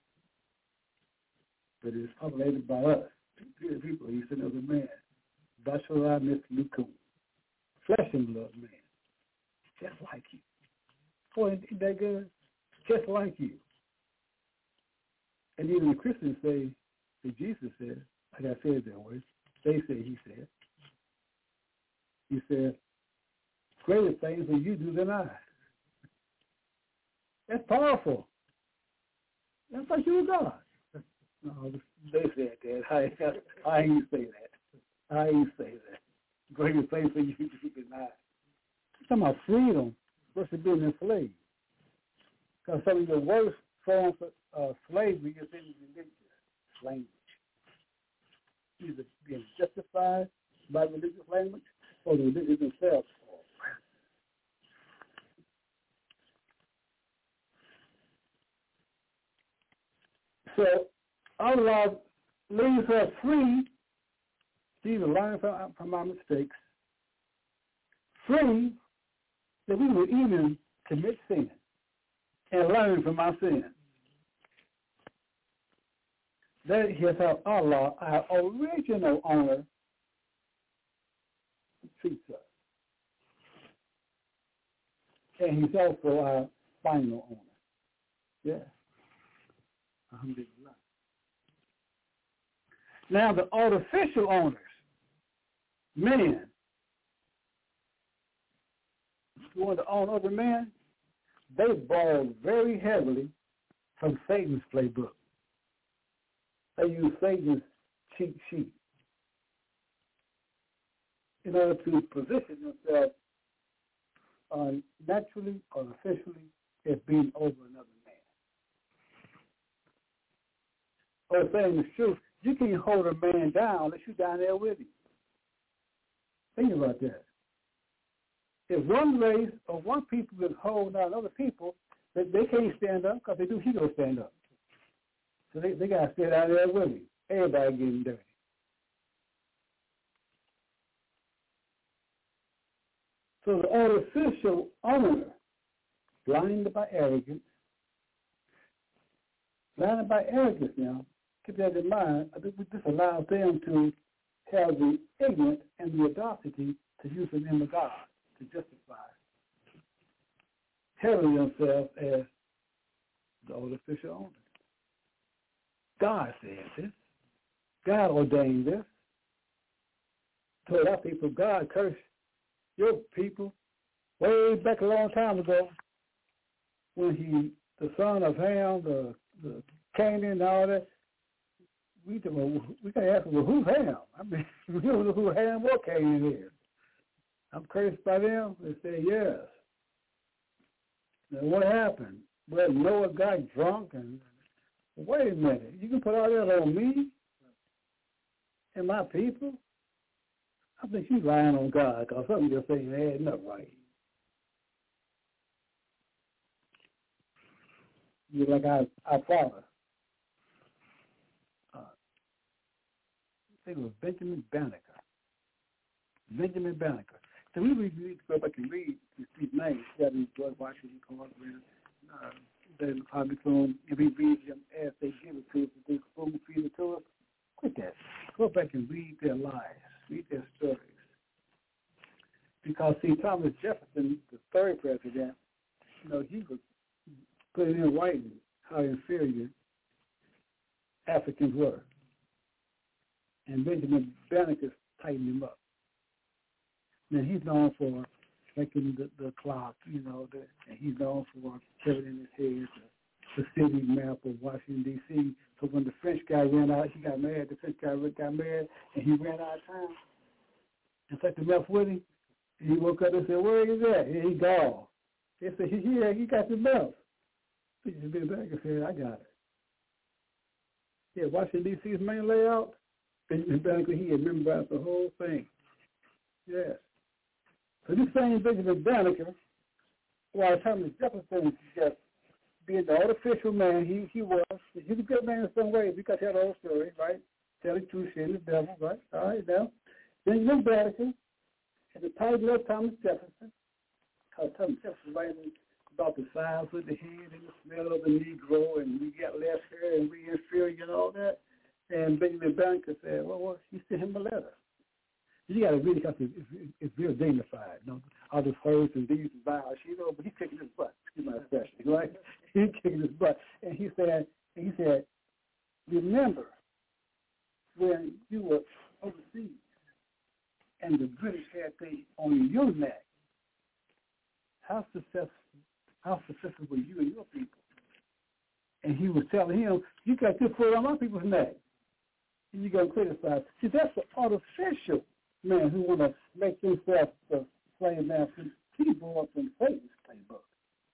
But it's populated by us, people. He said, another man. Bashara Mithlukum. Flesh and blood man. Just like you. Boy, isn't that good? Just like you. And even the Christians say that Jesus said, like I said that way, they say he said. He said, greater things will you do than I. That's powerful. That's like you were God. No, they said that. I, I ain't say that. I ain't say that. Greater things for you to keep in mind. It's talking about freedom versus being enslaved. Because some of the worst forms of uh, slavery is in religious language. Either being justified by religious language or the religion themselves. So Allah leaves us free to either learn from, from our mistakes, free that we would even commit sin and learn from our sin. That is how Allah, our original owner, treats us. And He's also our final owner. Yes. Alhamdulillah. Now the artificial owners, men, who want to own other men, they borrowed very heavily from Satan's playbook. They use Satan's cheat sheet in order to position themselves uh, naturally or officially as being over another man. Or saying the truth, you can't hold a man down unless you're down there with him. Think about that. If one race or one people can hold down other people, they, they can't stand up because they do, he gonna stand up. So they, they got to stay down there with him. Everybody getting dirty. So the artificial owner, blinded by arrogance, blinded by arrogance now, keep that in mind, I think this allows them to have the ignorance and the audacity to use the name of God to justify hailing themselves as the artificial owner. God said this. God ordained this. Told our people, God cursed your people way back a long time ago when he, the son of Ham, the, the Canaan and all that. We we can ask, well, who's Ham? I mean, we don't know who Ham or Canaan is. I'm cursed by them. They say yes. Now, what happened? Well, Noah got drunk and, wait a minute, you can put all that on me and my people? I think she's lying on God because something you're saying ain't not right. You're like our, our father. Uh, I think it was Benjamin Banneker. Benjamin Banneker. So we need to go back and read these names. You got these George Washington Carter, uh, then Hobbiton, if we read them as they give it to us, if they spoon feed it to us, quit that. Go back and read their lives, read their stories. Because, see, Thomas Jefferson, the third president, you know, he was putting in writing how inferior Africans were. And Benjamin Banneker tightened him up. Now, he's known for making the, the clock, you know, the, and he's known for putting in his head the, the city map of Washington, D C So when the French guy ran out, he got mad, the French guy got mad, and he ran out of time. And took the map with him. And he woke up and said, where is that? And he gone. They said, yeah, he got the map. He just been back and said, I got it. Yeah, Washington, D C's main layout, Benjamin Banneker, he had memorized the whole thing. Yes. So this same Benjamin Banneker, while Thomas Jefferson just being the artificial man he, he was, he's a good man in some ways because he had a whole story, right? Telling truth, shit, the devil, right? All right, now. Benjamin Banneker had the title of Thomas Jefferson, because Thomas Jefferson writing about the size of the head and the smell of the Negro, and we got less hair and we inferior and all that. And Benjamin Banneker said, well, well, he sent him a letter. You got to read it because it's, it's, it's real dignified. You know, all the first and these and vows, you know, but he's kicking his butt. Excuse my expression, right? He's kicking his butt. And he said, he said, remember when you were overseas and the British had things on your neck, how successful, how successful were you and your people? And he was telling him, you got to put on my people's neck. And you got to criticize. See, that's the artificial man who want to make himself the slave master. He brought from Satan's playbook.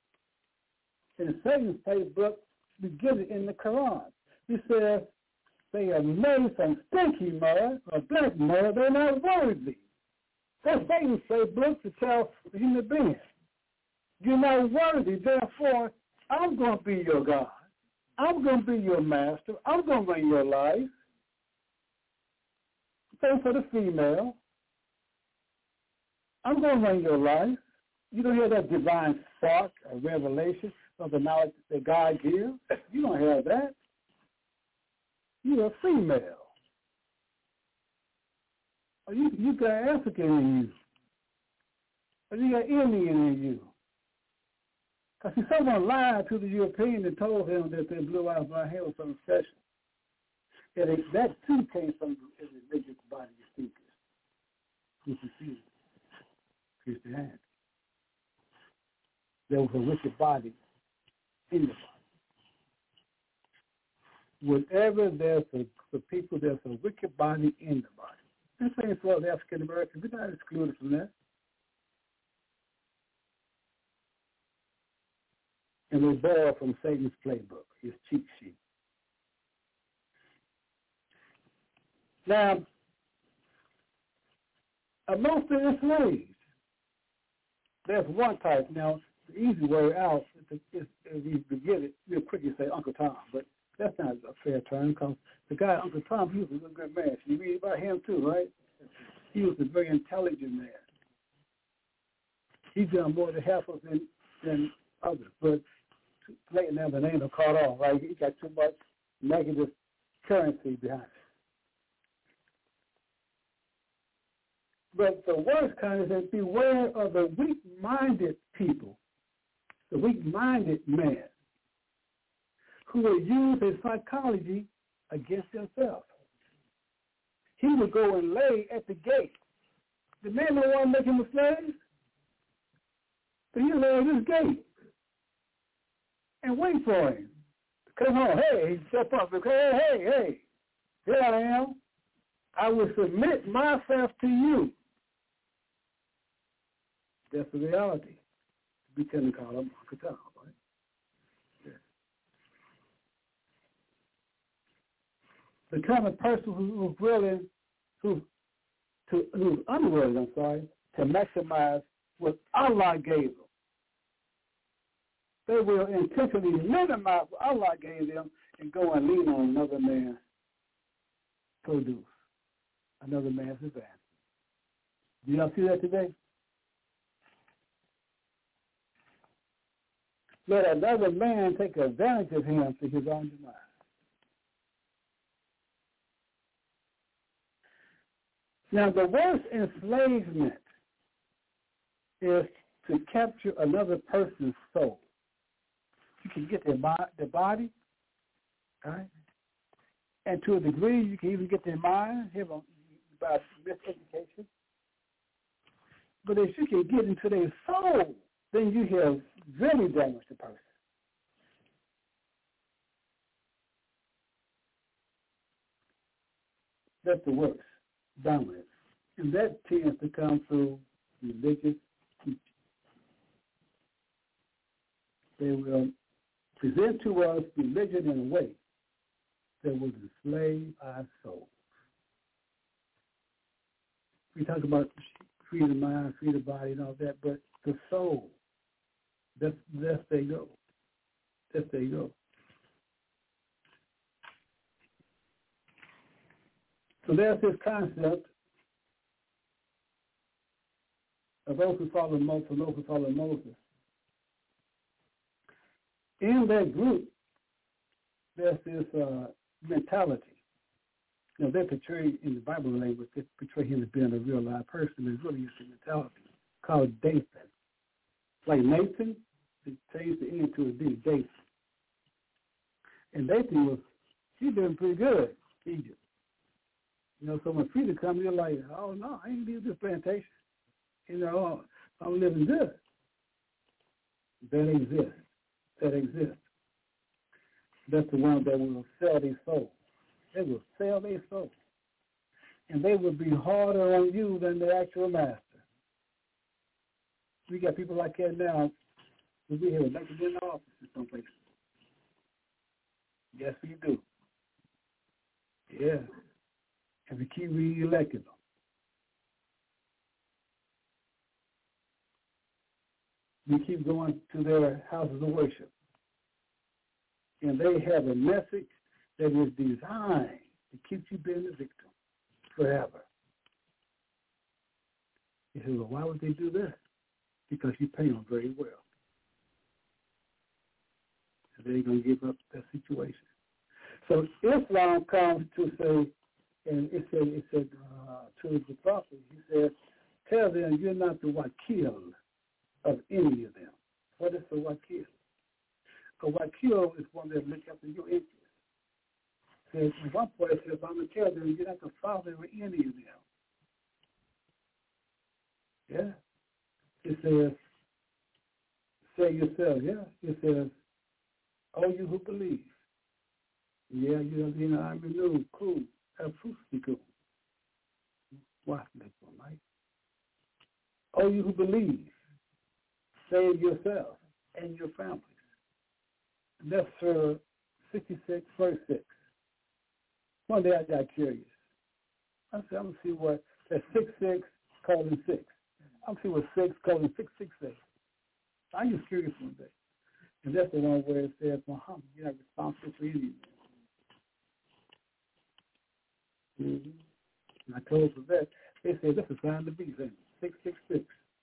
In Satan's playbook, we get it in the Quran. He says, they are made from stinky mud or black mud, they're not worthy. That's Satan's playbook to tell the human being, you're not worthy, therefore, I'm going to be your God. I'm going to be your master. I'm going to run your life. Same for the female. I'm going to run your life. You don't hear that divine spark or revelation of the knowledge that God gives. You don't have that. You're a female. Or you, you got African in you. Or you got Indian in you. Because someone lied to the European and told him that their blue eyes black hair was from special. And it, that too came from the religious body of thinkers who preceded Christianity. There was a wicked body in the body. Whenever there's a, for people, there's a wicked body in the body. I'm saying for the African Americans, we're not excluded from that. And they borrow from Satan's playbook, his cheat sheet. Now, amongst the enslaved, there's one type. Now, the easy way out is, is, is you get it real quick, you say Uncle Tom, but that's not a fair term because the guy, Uncle Tom, he was a real good man. You read about him too, right? He was a very intelligent man. He's done more to help us than, than others, but late now the name are caught on, right? He got too much negative currency behind it. But the worst kind is that beware of the weak-minded people, the weak-minded man, who will use his psychology against himself. He would go and lay at the gate. The man don't want to make him a slave, but he lay at his gate and wait for him to come home. Hey, he step up and say, hey, hey, hey, here I am. I will submit myself to you. That's the reality. We couldn't call him Uncle Tom. the kind of person who, who's willing who, to, who's unwilling, I'm sorry, to maximize what Allah gave them. They will intentionally minimize what Allah gave them and go and lean on another man's produce, another man's advantage. Do y'all see that today? Let another man take advantage of him to his own demise. Now, the worst enslavement is to capture another person's soul. You can get their, their body, right? And to a degree, you can even get their mind by miseducation. But if you can get into their soul, then you have really damaged the person. That's the worst, dominance. And that tends to come through religious teaching. They will present to us religion in a way that will enslave our souls. We talk about free the mind, free the body, and all that, but the soul, that's, that's they go. That's they go. So there's this concept of those who follow Moses and those who follow Moses. In that group, there's this uh, mentality. You know, they portray, in the Bible language, they portray him as being a real live person, but it's really just a mentality called Dathan. Like Nathan, they changed the N to a D, Dathan. And Dathan was, he doing pretty good, Egypt. You know, so when freedom comes, you're like, oh, no, I ain't leave this plantation. You know, I'm living good. That exists. That exists. That's the one that will sell their soul. They will sell their soul. And they will be harder on you than the actual master. We got people like that now. We have elected in the office in some places. Yes, we do. Yeah. And we keep re-electing them. We keep going to their houses of worship. And they have a message that is designed to keep you being a victim forever. You say, well, why would they do that? Because you pay them very well. So they're going to give up that situation. So Islam comes to say, and it said, it said uh, to the prophet, he said, tell them you're not the wakil of any of them. What is the wakil? A wakil is one that looks after your interests. So in one place, it says, I'm going to tell them you're not the father of any of them. Yeah. It says, say yourself, yeah. It says, oh, you who believe. Yeah, you know, I'm renewed, cool. Cool. Watch this one, right? Oh, you who believe, save yourself and your families. That's uh, sixty-six, verse six. One day I got curious. I said, I'm going to see what, that's six six colon six. I'm going to see what six colon six six says. I'm just curious one day. And that's the one where it says, Muhammad, you're not responsible for anything. Mm-hmm. And I told them that. They said, that's a sign to be, six six six.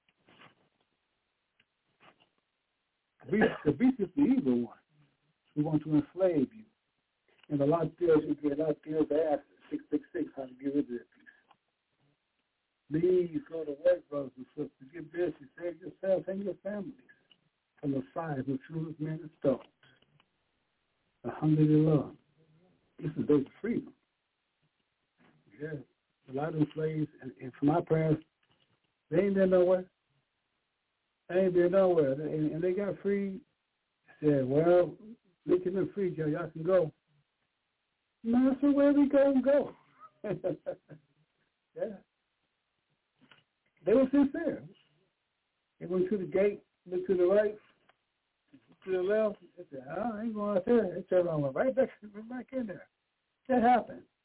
The beast, the beast is the evil one. We want to enslave you. And a lot of deals, you get a lot of deals to ask six six six how to get rid of that beast. Please go to work, brothers and sisters. Get busy. Save yourself and your families from the fire of truth, men, and stones. Alhamdulillah. This is their freedom. Yeah. A lot of them slaves, and, and for my parents, they ain't been nowhere. They ain't been nowhere. And, and they got free. Said, well, we can be free, Joe. Y'all can go. No, that's where we go and go. Yeah. They were sincere. They went to the gate, looked to the right, to the left. They said, oh, I ain't going out there. They turned around, went right back, right back in there. That happened.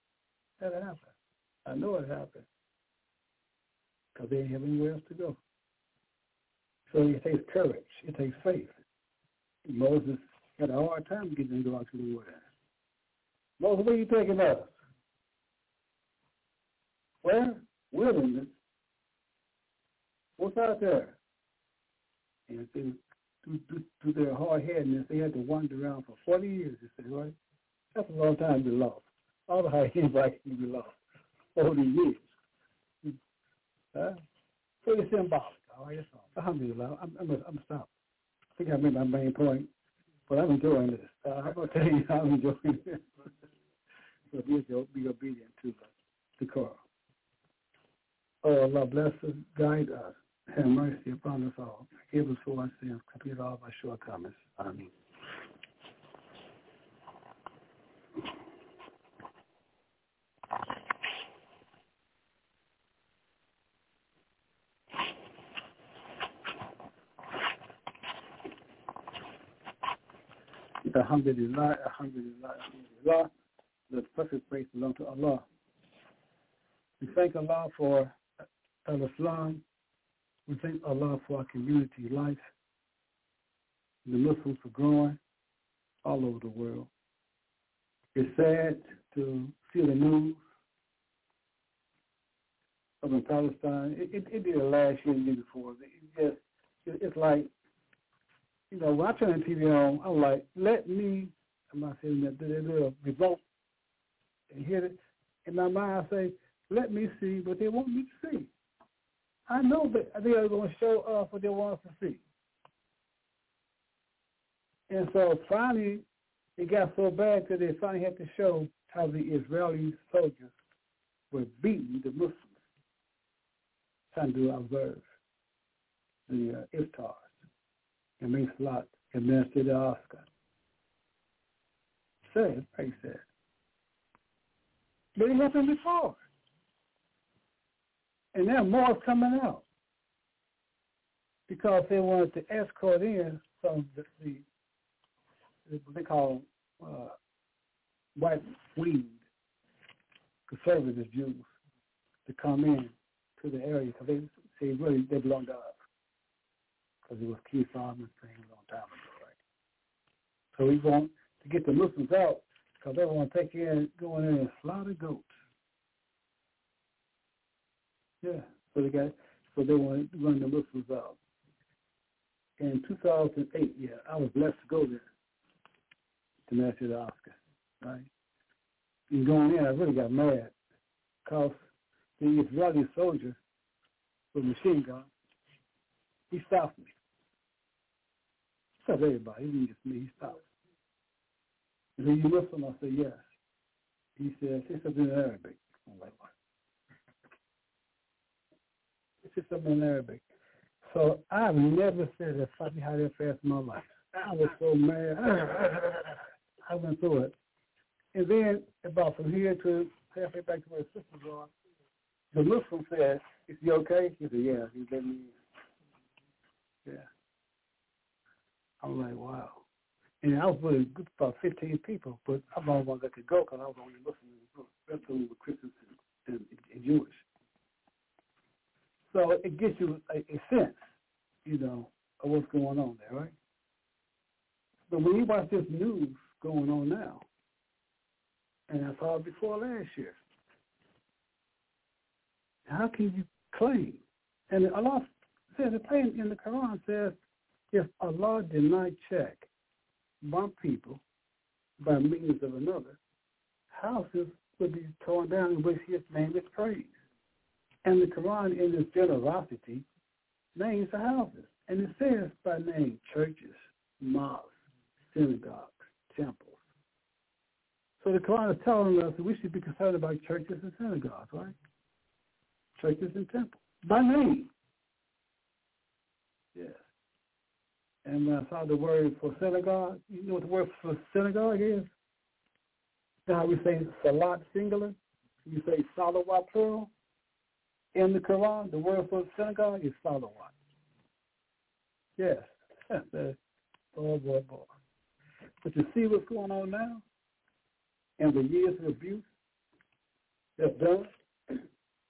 happened? Because they didn't have anywhere else to go. So it takes courage. It takes faith. Moses had a hard time getting to go out to the wilderness. Moses, where are you taking us? Where? Wilderness. What's out there? And through, through, through their hard-headedness, they had to wander around for forty years, you say, right? That's a long time to be lost. All the hard-headedness can be lost. forty years. Huh? Pretty symbolic. All right, that's all. Alhamdulillah. I'm, I'm, I'm going to stop. I think I made my main point, but I'm enjoying this. Uh, I'm going to tell you how I'm enjoying this. So be, be obedient to the Torah. Oh, Allah bless us, guide us, have mercy upon us all. Forgive us for our sins, complete all of our shortcomings. Amen. Alhamdulillah, alhamdulillah, alhamdulillah. The perfect praise belongs to Allah. We thank Allah for Al-Islam. We thank Allah for our community life. The Muslims are growing all over the world. It's sad to see the news of in Palestine. It, it, it did it last year and the year before. It just, it, it's like, you know, when I turn the T V on, I'm like, let me, I'm not saying that, they do a revolt and hear it. In my mind, I say, let me see what they want me to see. I know that they are going to show us what they want us to see. And so finally, it got so bad that they finally had to show how the Israeli soldiers were beating the Muslims, trying to observe the uh, iftars and make salat and minister the Oscar. Say, he said. But it happened before. And now more is coming out because they wanted to escort in some of the, the what they call uh, white-winged conservative Jews to come in to the area because they say really they belong to us because it was key farming thing a long time ago, right? So we want to get the Muslims out because they want to take in, go in and slaughter goats. Yeah, so they got, so they want to run the Muslims out. In two thousand eight, yeah, I was blessed to go there to minister the Oscar, right? And going in, I really got mad because the Israeli soldier with a machine gun, he stopped me. He stopped everybody, he didn't just me, he stopped. He said, you Muslim? I said, yes. He said, say something in Arabic. I'm like, what? He said something in Arabic. So I've never said that Fatiha that fast in my life. I was so mad. I went through it. And then about from here to halfway back to where the sisters are, the Muslim said, is he okay? He said, yeah. He let me in. Yeah. I'm like, wow. And I was with a group of about fifteen people, but I'm the only one that could go because I was the only Muslim in the group. The rest of them were Christians and, and, and Jewish. So it gives you a, a sense, you know, of what's going on there, right? But when you watch this news going on now, and I saw it before last year, how can you claim? And Allah says, the claim in the Quran says, if Allah did not check one people by means of another, houses would be torn down in which his name is praised. And the Quran, in its generosity, names the houses. And it says by name churches, mosques, synagogues, temples. So the Quran is telling us that we should be concerned about churches and synagogues, right? Churches and temples, by name. Yes. And when I saw the word for synagogue, you know what the word for synagogue is? That's how we say salat singular. You say salawat plural. In the Quran, the word for synagogue is salawat. Yes. boy, boy, boy. But you see what's going on now? And the years of abuse that's done?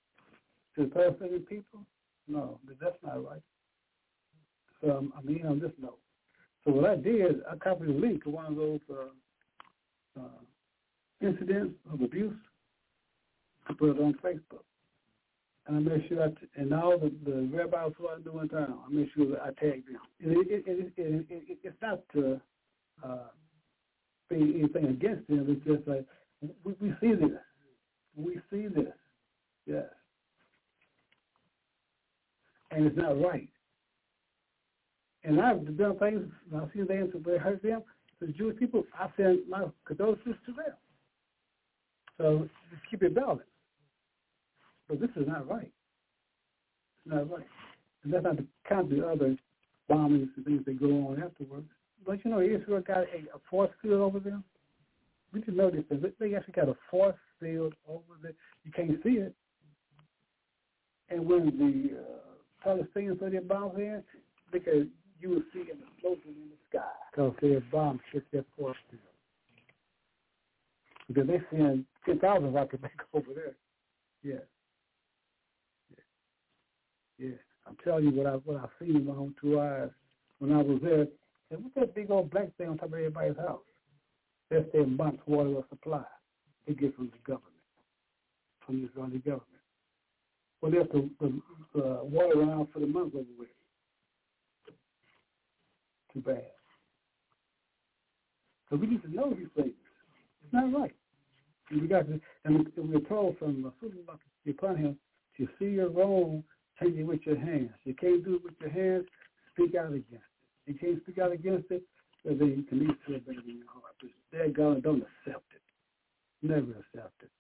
to Palestinian people? No, that's not right. So um, I mean, on this note. So what I did, I copied a link to one of those uh, uh, incidents of abuse. I put it on Facebook. And I made sure, I t- and all the, the rabbis who I do in town, I made sure that I tagged them. It, it, it, it, it, it, it's not to uh, be anything against them. It's just like, we, we see this. We see this. Yes. And it's not right. And I've done things, I've seen things where it hurt them. The Jewish people, I send my condolences to them. So just keep it balanced. But this is not right. It's not right. And that's not to count the other bombings and things that go on afterwards. But you know, Israel got a, a force field over them. We didn't know this. They actually got a force field over there. You can't see it. And when the uh, Palestinians put their bombs in, because you will see them floating in the sky because their bombs hit their force field. Because they send ten thousand rockets back over there. Yeah. Yeah. Yeah. I'm telling you what I what I've seen in my own two eyes when I was there. And what's that big old black thing on top of everybody's house? That's their month's water supply they get from the government, from the Israeli government. Well, there's the, the, the water around for the month over with. Too bad. So we need to know these things. It's not right. And we got to, and we're told from upon him to see your wrong, change it with your hands. You can't do it with your hands, speak out against it. You can't speak out against it, then you can leave to it better in your heart. But there, God, don't accept it. Never accept it.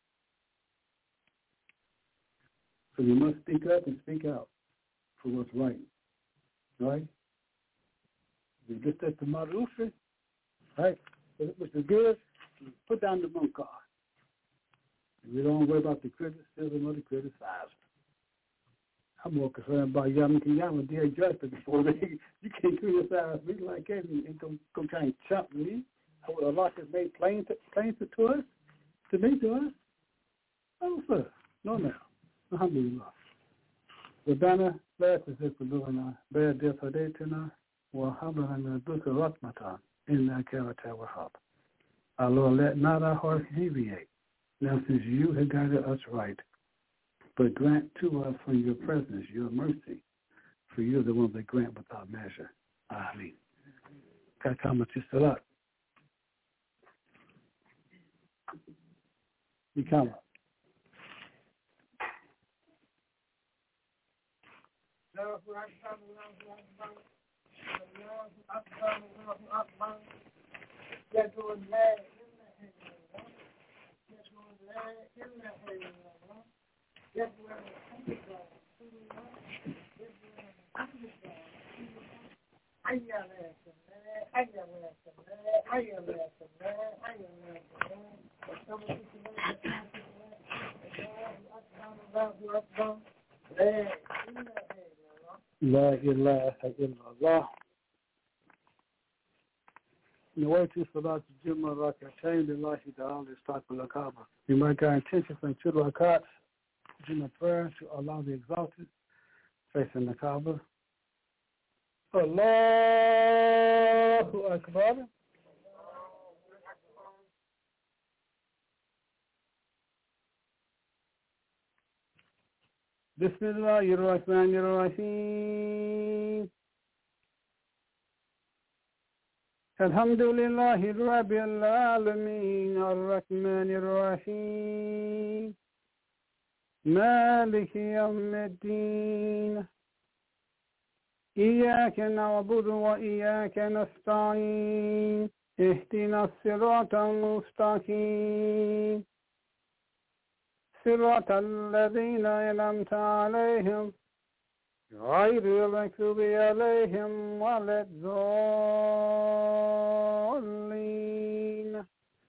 So you must speak up and speak out for what's right. Right? You get that to Marufi, right? Which is good, put down the munkar. We don't worry about the criticism or the criticizing. I'm more concerned about Yama Kiyama, dear justice, before they, you can't criticize me like that and, and go, go try and chop me. What Allah has made plain to, plain to, to us, to me, to us. Oh, sir. No, no. Alhamdulillah. Rabbana, la tuzigh qulubana ba'da idh hadaytana wa hab lana min ladunka rahmatan innaka antal wahhab. Our Lord, let not our hearts deviate, now since you have guided us right, but grant to us from your presence your mercy, for you are the one that grant without measure. Ameen. Kakama Tisalat. You come up. La ilaha illallah. نويت صلاة الجمعة ركعتين لله تعالى استقبل الكعبة. You make our intention from two rakats, Jumma prayer to Allah the Exalted, facing the Kaaba. Allahu Akbar. Bismillahir Rahmanir Rahim. Alhamdulillahi Rabbil Alameen Ar-Rahmanir Rahim Maliki Yawmiddin Iyyaka na'budu wa iyyaka nasta'in Ihdinas siratal mustaqim Siratal ladzina an'amta 'alayhim غير المغضوب عليهم ولا الضالين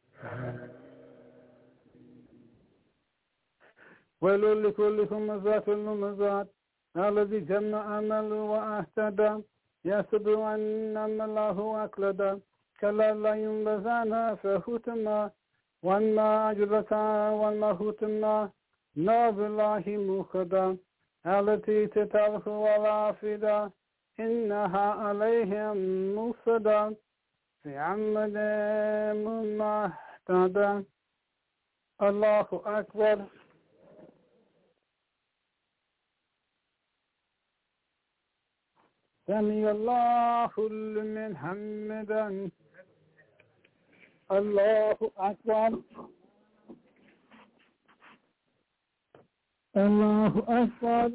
ويل لكل همزة لمزة الذي جمع ماله وأهتدى يحسب أن ماله أخلد كلا لينبذن في الحطمة وما أدرك ما الحطمة نار الله موقدا التي تطرح والعافدة إنها عليهم موصدا في عمد ممهدة الله أكبر. سمع الله لمن حمدا الله أكبر. الله أكبر.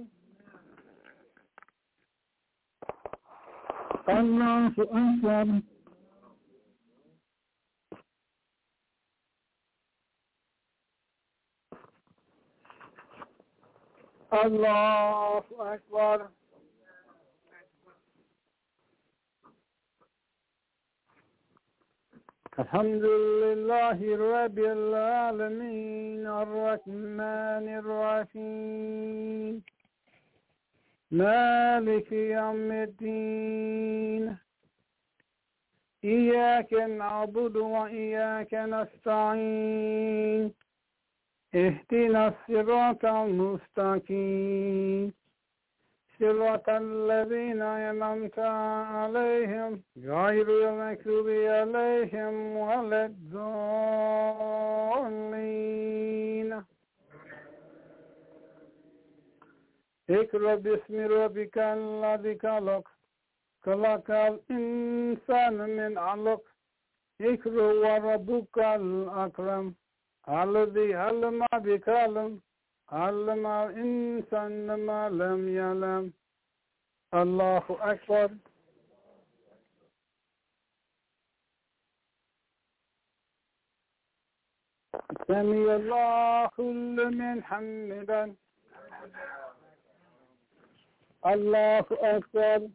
الله أكبر. الله أكبر. الحمد لله رب العالمين الرحمن الرحيم مالك يوم الدين إياك نعبد وإياك نستعين اهدنا الصراط المستقيم صراط الذين أنعمت عليهم غير المغضوب عليهم ولا الضالين. اقرأ باسم ربك الذي خلق خلق الإنسان من علق اقرأ وربك الأكرم الذي علم بالقلم علم الإنسان ما لم يعلم. الله أكبر. سمع الله لمن حمدا الله أكبر.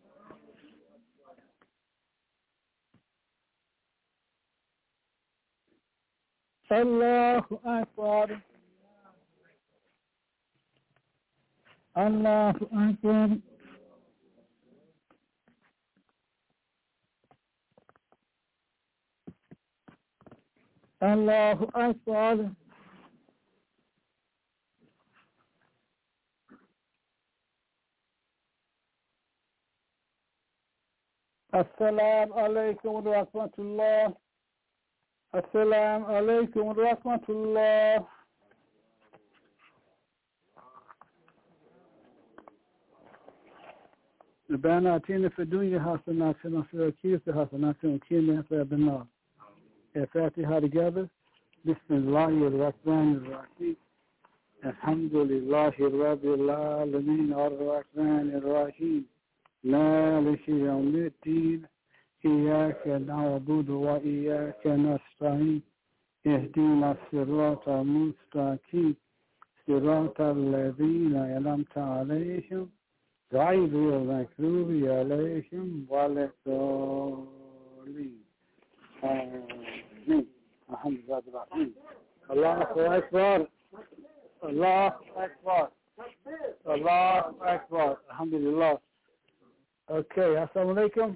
الله أكبر. الله أكبر. الله أكبر. السلام عليكم ورحمة الله. السلام عليكم ورحمة الله. ربنا آتنا في الدنيا حسنة وفي الآخرة حسنة وقنا عذاب النار. الفاتحة together. بسم الله الرحمن الرحيم. الحمد لله رب العالمين الرحمن الرحيم مالك يوم الدين إياك نعبد وإياك نستعين اهدنا الصراط المستقيم صراط الذين أنعمت عليهم غير المغضوب عليهم ولا الضالين. آمين. الحمد لله رب العالمين. الله أكبر. الله أكبر. الله أكبر. Alhamdulillah. Okay, assalamu alaikum.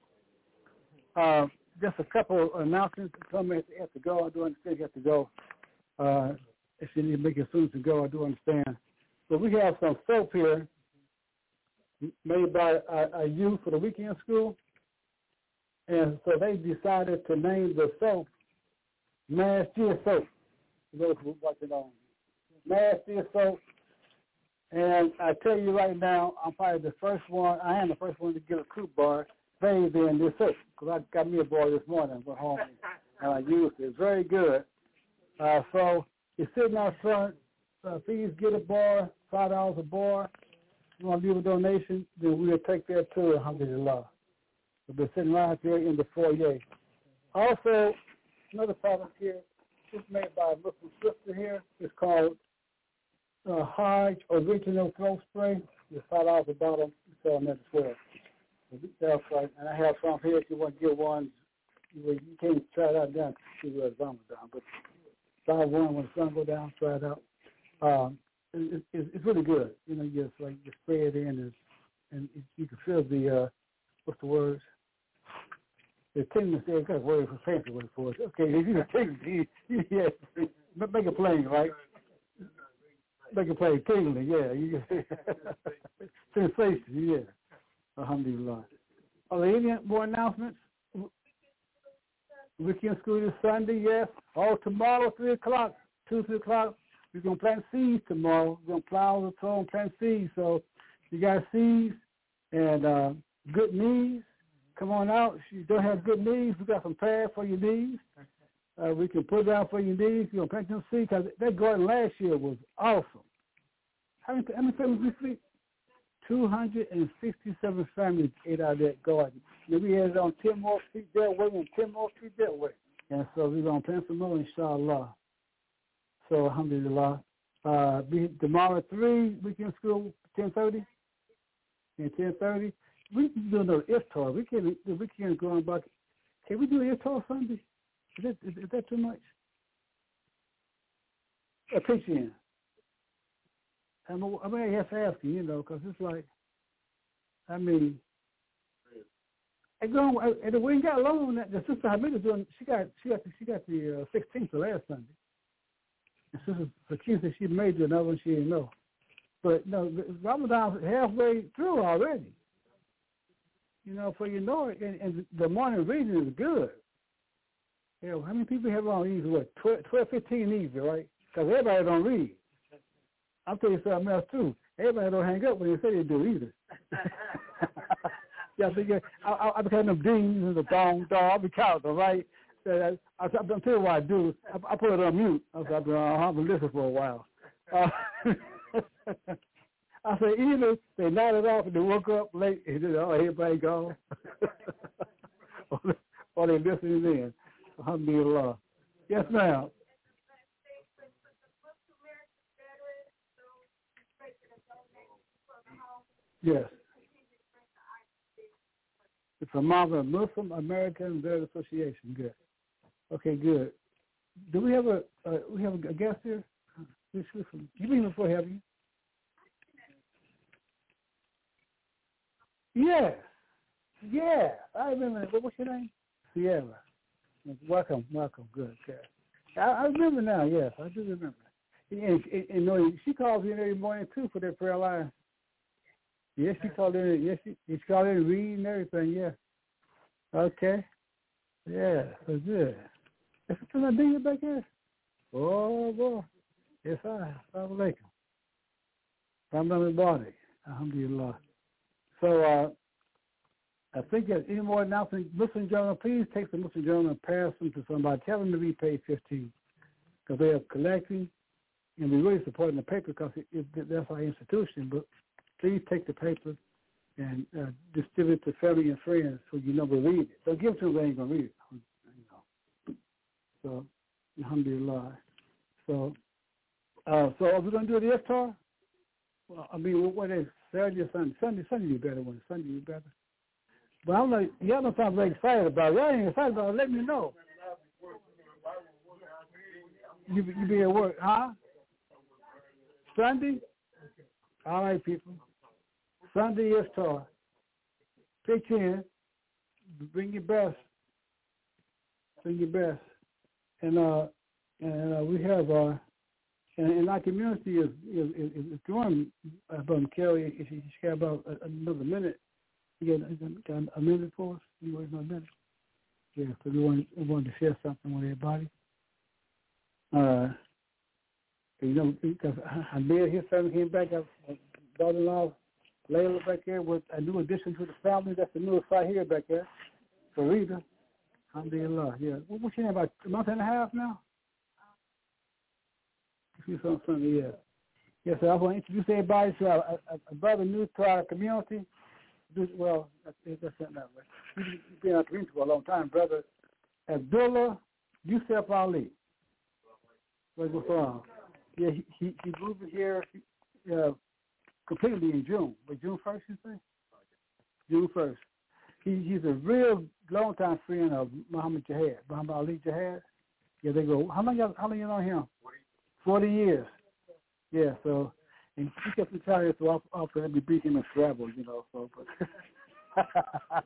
Uh, just a couple of announcements. Some may have to go. I do understand you have to go. Uh, if you need to make it soon to go, I do understand. But we have some soap here made by a, a youth for the weekend school. And so they decided to name the soap Mass Tear Soap. Those who watch it on Mass Tear Soap. And I tell you right now, I'm probably the first one, I am the first one to get a Coop bar bathed in this soap. Because I got me a bar this morning, went home and I used it. It's very good. Uh, so it's sitting out front. Uh, please get a bar, five dollars a bar. If you want to leave a donation, then we'll take that too, alhamdulillah. We'll be sitting right here in the foyer. Also, another product here, it's made by a Muslim sister here. It's called uh, Hajj Original Throat Spray. It's five dollars a bottle. It's on that as well. That's right. And I have some here if you want to get one. You can't try it out down to see where the sun goes down. But try one when the sun goes down, try it out. Um, it, it, it's really good. You know, you just like you spray it in and, and it, you can feel the, uh, what's the words? The tingling there, got a word for fancy word for it. Okay, if you take it, yeah, make it plain, right? Make it play kingly, yeah. You sensation, yeah. Alhamdulillah. Are there any more announcements? Weekend school this Sunday, yes. Oh, tomorrow, three o'clock, two, three o'clock. We're going to plant seeds tomorrow. We're going to plow the soil and plant seeds. So you got seeds and uh, good knees. Come on out. If you don't have good knees, we got some pads for your knees. Uh, we can put down for your knees. You're going to plant them seeds because that garden last year was awesome. How many, how many families we feed? two hundred sixty-seven families ate out of that garden. And we had it on ten more feet that way and ten more feet that way. And so we're going to plant some more, inshallah. So, alhamdulillah. Uh, be, tomorrow at three, weekend school, ten thirty. And ten thirty, we can do another iftar. We can't, we can't go on back. Can we do iftar Sunday? Is that, is, is that too much? A pitch in. I'm, I mean, I have to ask you, you know, because it's like, I mean, and going, and we ain't got long on that. The sister Hamida doing, she got, she got, she got the uh, sixteenth of last Sunday. And sister Sakina said she made another one, she didn't know. But no, Ramadan's halfway through already. You know, for you know it, and, and the morning reading is good. You know, how many people have on easy? What, twelve, twelve, fifteen easy, right? Because everybody don't read. I'll tell you something else, too. Everybody don't hang up when they say they do either. yeah, I think I, I, I be counting them dings and the dong, dong. I'll be counting them, right? So I, I, I'll tell you what I do. I, I put it on mute. I said, I've been listening for a while. Uh, I say either they nodded off and they woke up late and they, oh, everybody gone. or, they, or they listening in. Alhamdulillah. Yes, ma'am. Yes. It's a member of Muslim American Veterans Association. Good. Okay, good. Do we have a uh, we have a guest here? You been here before, have you? Yes. Yeah. I remember. What, what's your name? Sierra. Welcome. Welcome. Good. Good. I, I remember now. Yes, I do remember. And, and, and, and she calls in every morning too for that prayer line. Yes, she called in. Yes, she, she called in, reading and everything. Yeah. Okay. Yeah. So good. Is it I do back here? Oh boy. Yes, I. Assalamu alaikum. Alhamdulillah. Alhamdulillah. So uh, I think that any more announcements, Muslim Journal, please take the Muslim Journal and pass them to somebody. Tell them to be paid fifteen because they are collecting, and we're really supporting the paper because it, it, that's our institution. But please take the paper and uh, distribute it to family and friends so you know we read it. Don't give it to them, they ain't going to read it. You know. So, alhamdulillah. So, uh, so are we going to do the iftar? Well, I mean, what is Saturday or Sunday? Sunday, Sunday you better one. Sunday you better. But I'm like, y'all don't sound very excited about it. Y'all ain't excited about it. Let me know. You, you be at work, huh? Sunday? All right, people. Sunday iftar. Pitch in. Bring your best. Bring your best. And uh, and uh, we have uh, and, and our community is is, is, is growing. Uh, Brother Kelly, if you got about another minute, you got, got a minute for us. You wait another minute. Yeah, because we want we wanted to share something with everybody. Uh, you know, because I made his family came back. I, daughter-in-law, Layla back there with a new addition to the family. That's the newest right here back there. Farida. Alhamdulillah, yeah. What, what's your name, about a month and a half now? She's on Sunday, yeah. Yes, so I want to introduce everybody to a, a, a brother new to our community. Well, that's, that's not that way. He's been in our community for a long time. Brother Abdullah Yusuf Ali. Where's he from? Yeah, he, he, he moved here uh, completely in June. But June first, you say? June first. He, he's a real long-time friend of Muhammad Jihad, Muhammad Ali Jihad. Yeah, they go, how long, how long you know him? forty years. Yeah, so, and he kept the telling us to offer him to beat him in Scrabble, you know, so, but.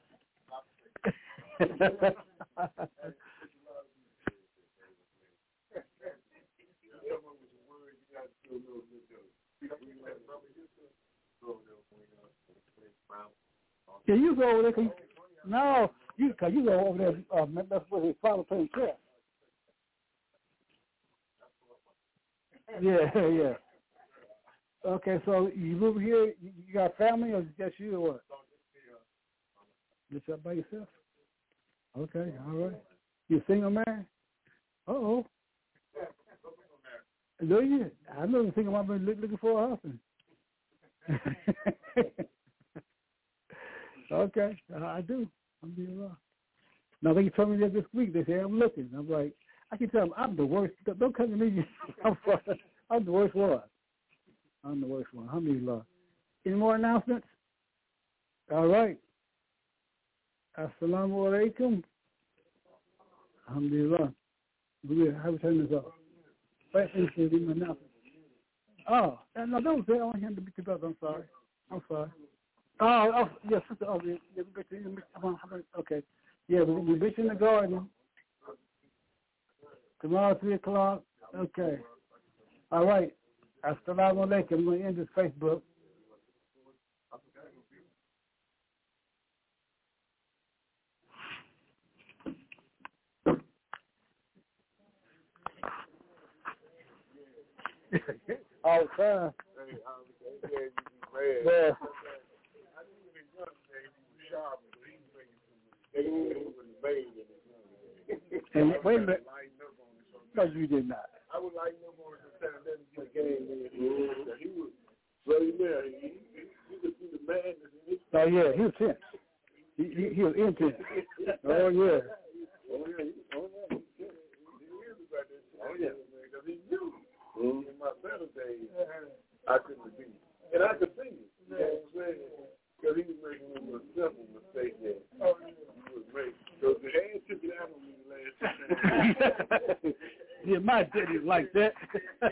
Yeah, you go over there. Cause you, no, you cause you go over there. Uh, that's where his father playing chess. Yeah, yeah. Okay, so you move here. You, you got family, or just you, or what? Just up by yourself. Okay, all right. You single man? Uh oh. Do you? I know the single man been looking for a husband. Okay, uh, I do. I'm being wrong. Now they told me that this week. They say I'm looking. I'm like, I can tell them I'm the worst. Don't come to me. I'm, I'm the worst one. I'm the worst one. Alhamdulillah. Any more announcements? All right. Assalamu alaikum. Alhamdulillah. We'll have to turn this off. Wait, finish the announcement. Oh, no, don't say I want him to be together. I'm sorry. I'm sorry. Oh, oh yes, sister. Oh, yeah, yeah, okay. Yeah, we'll be bitching in the garden tomorrow, three o'clock. Okay. All right. Assalamu alaikum. I'm going to end this Facebook. All the time. Yeah. And wait a minute. No, you did not. I would like no more to stand there and get a game. He was very there. You could see the madness in his. Oh yeah, he was tense. He he, he was intense. Oh yeah. Oh yeah. Oh yeah. Oh yeah. Because he knew in my better days I couldn't be, and I could see it. You know what I'm saying? Because he was making a little simple mistake there. He was making. So the hand took it out on me last time. Yeah, my daddy's like that.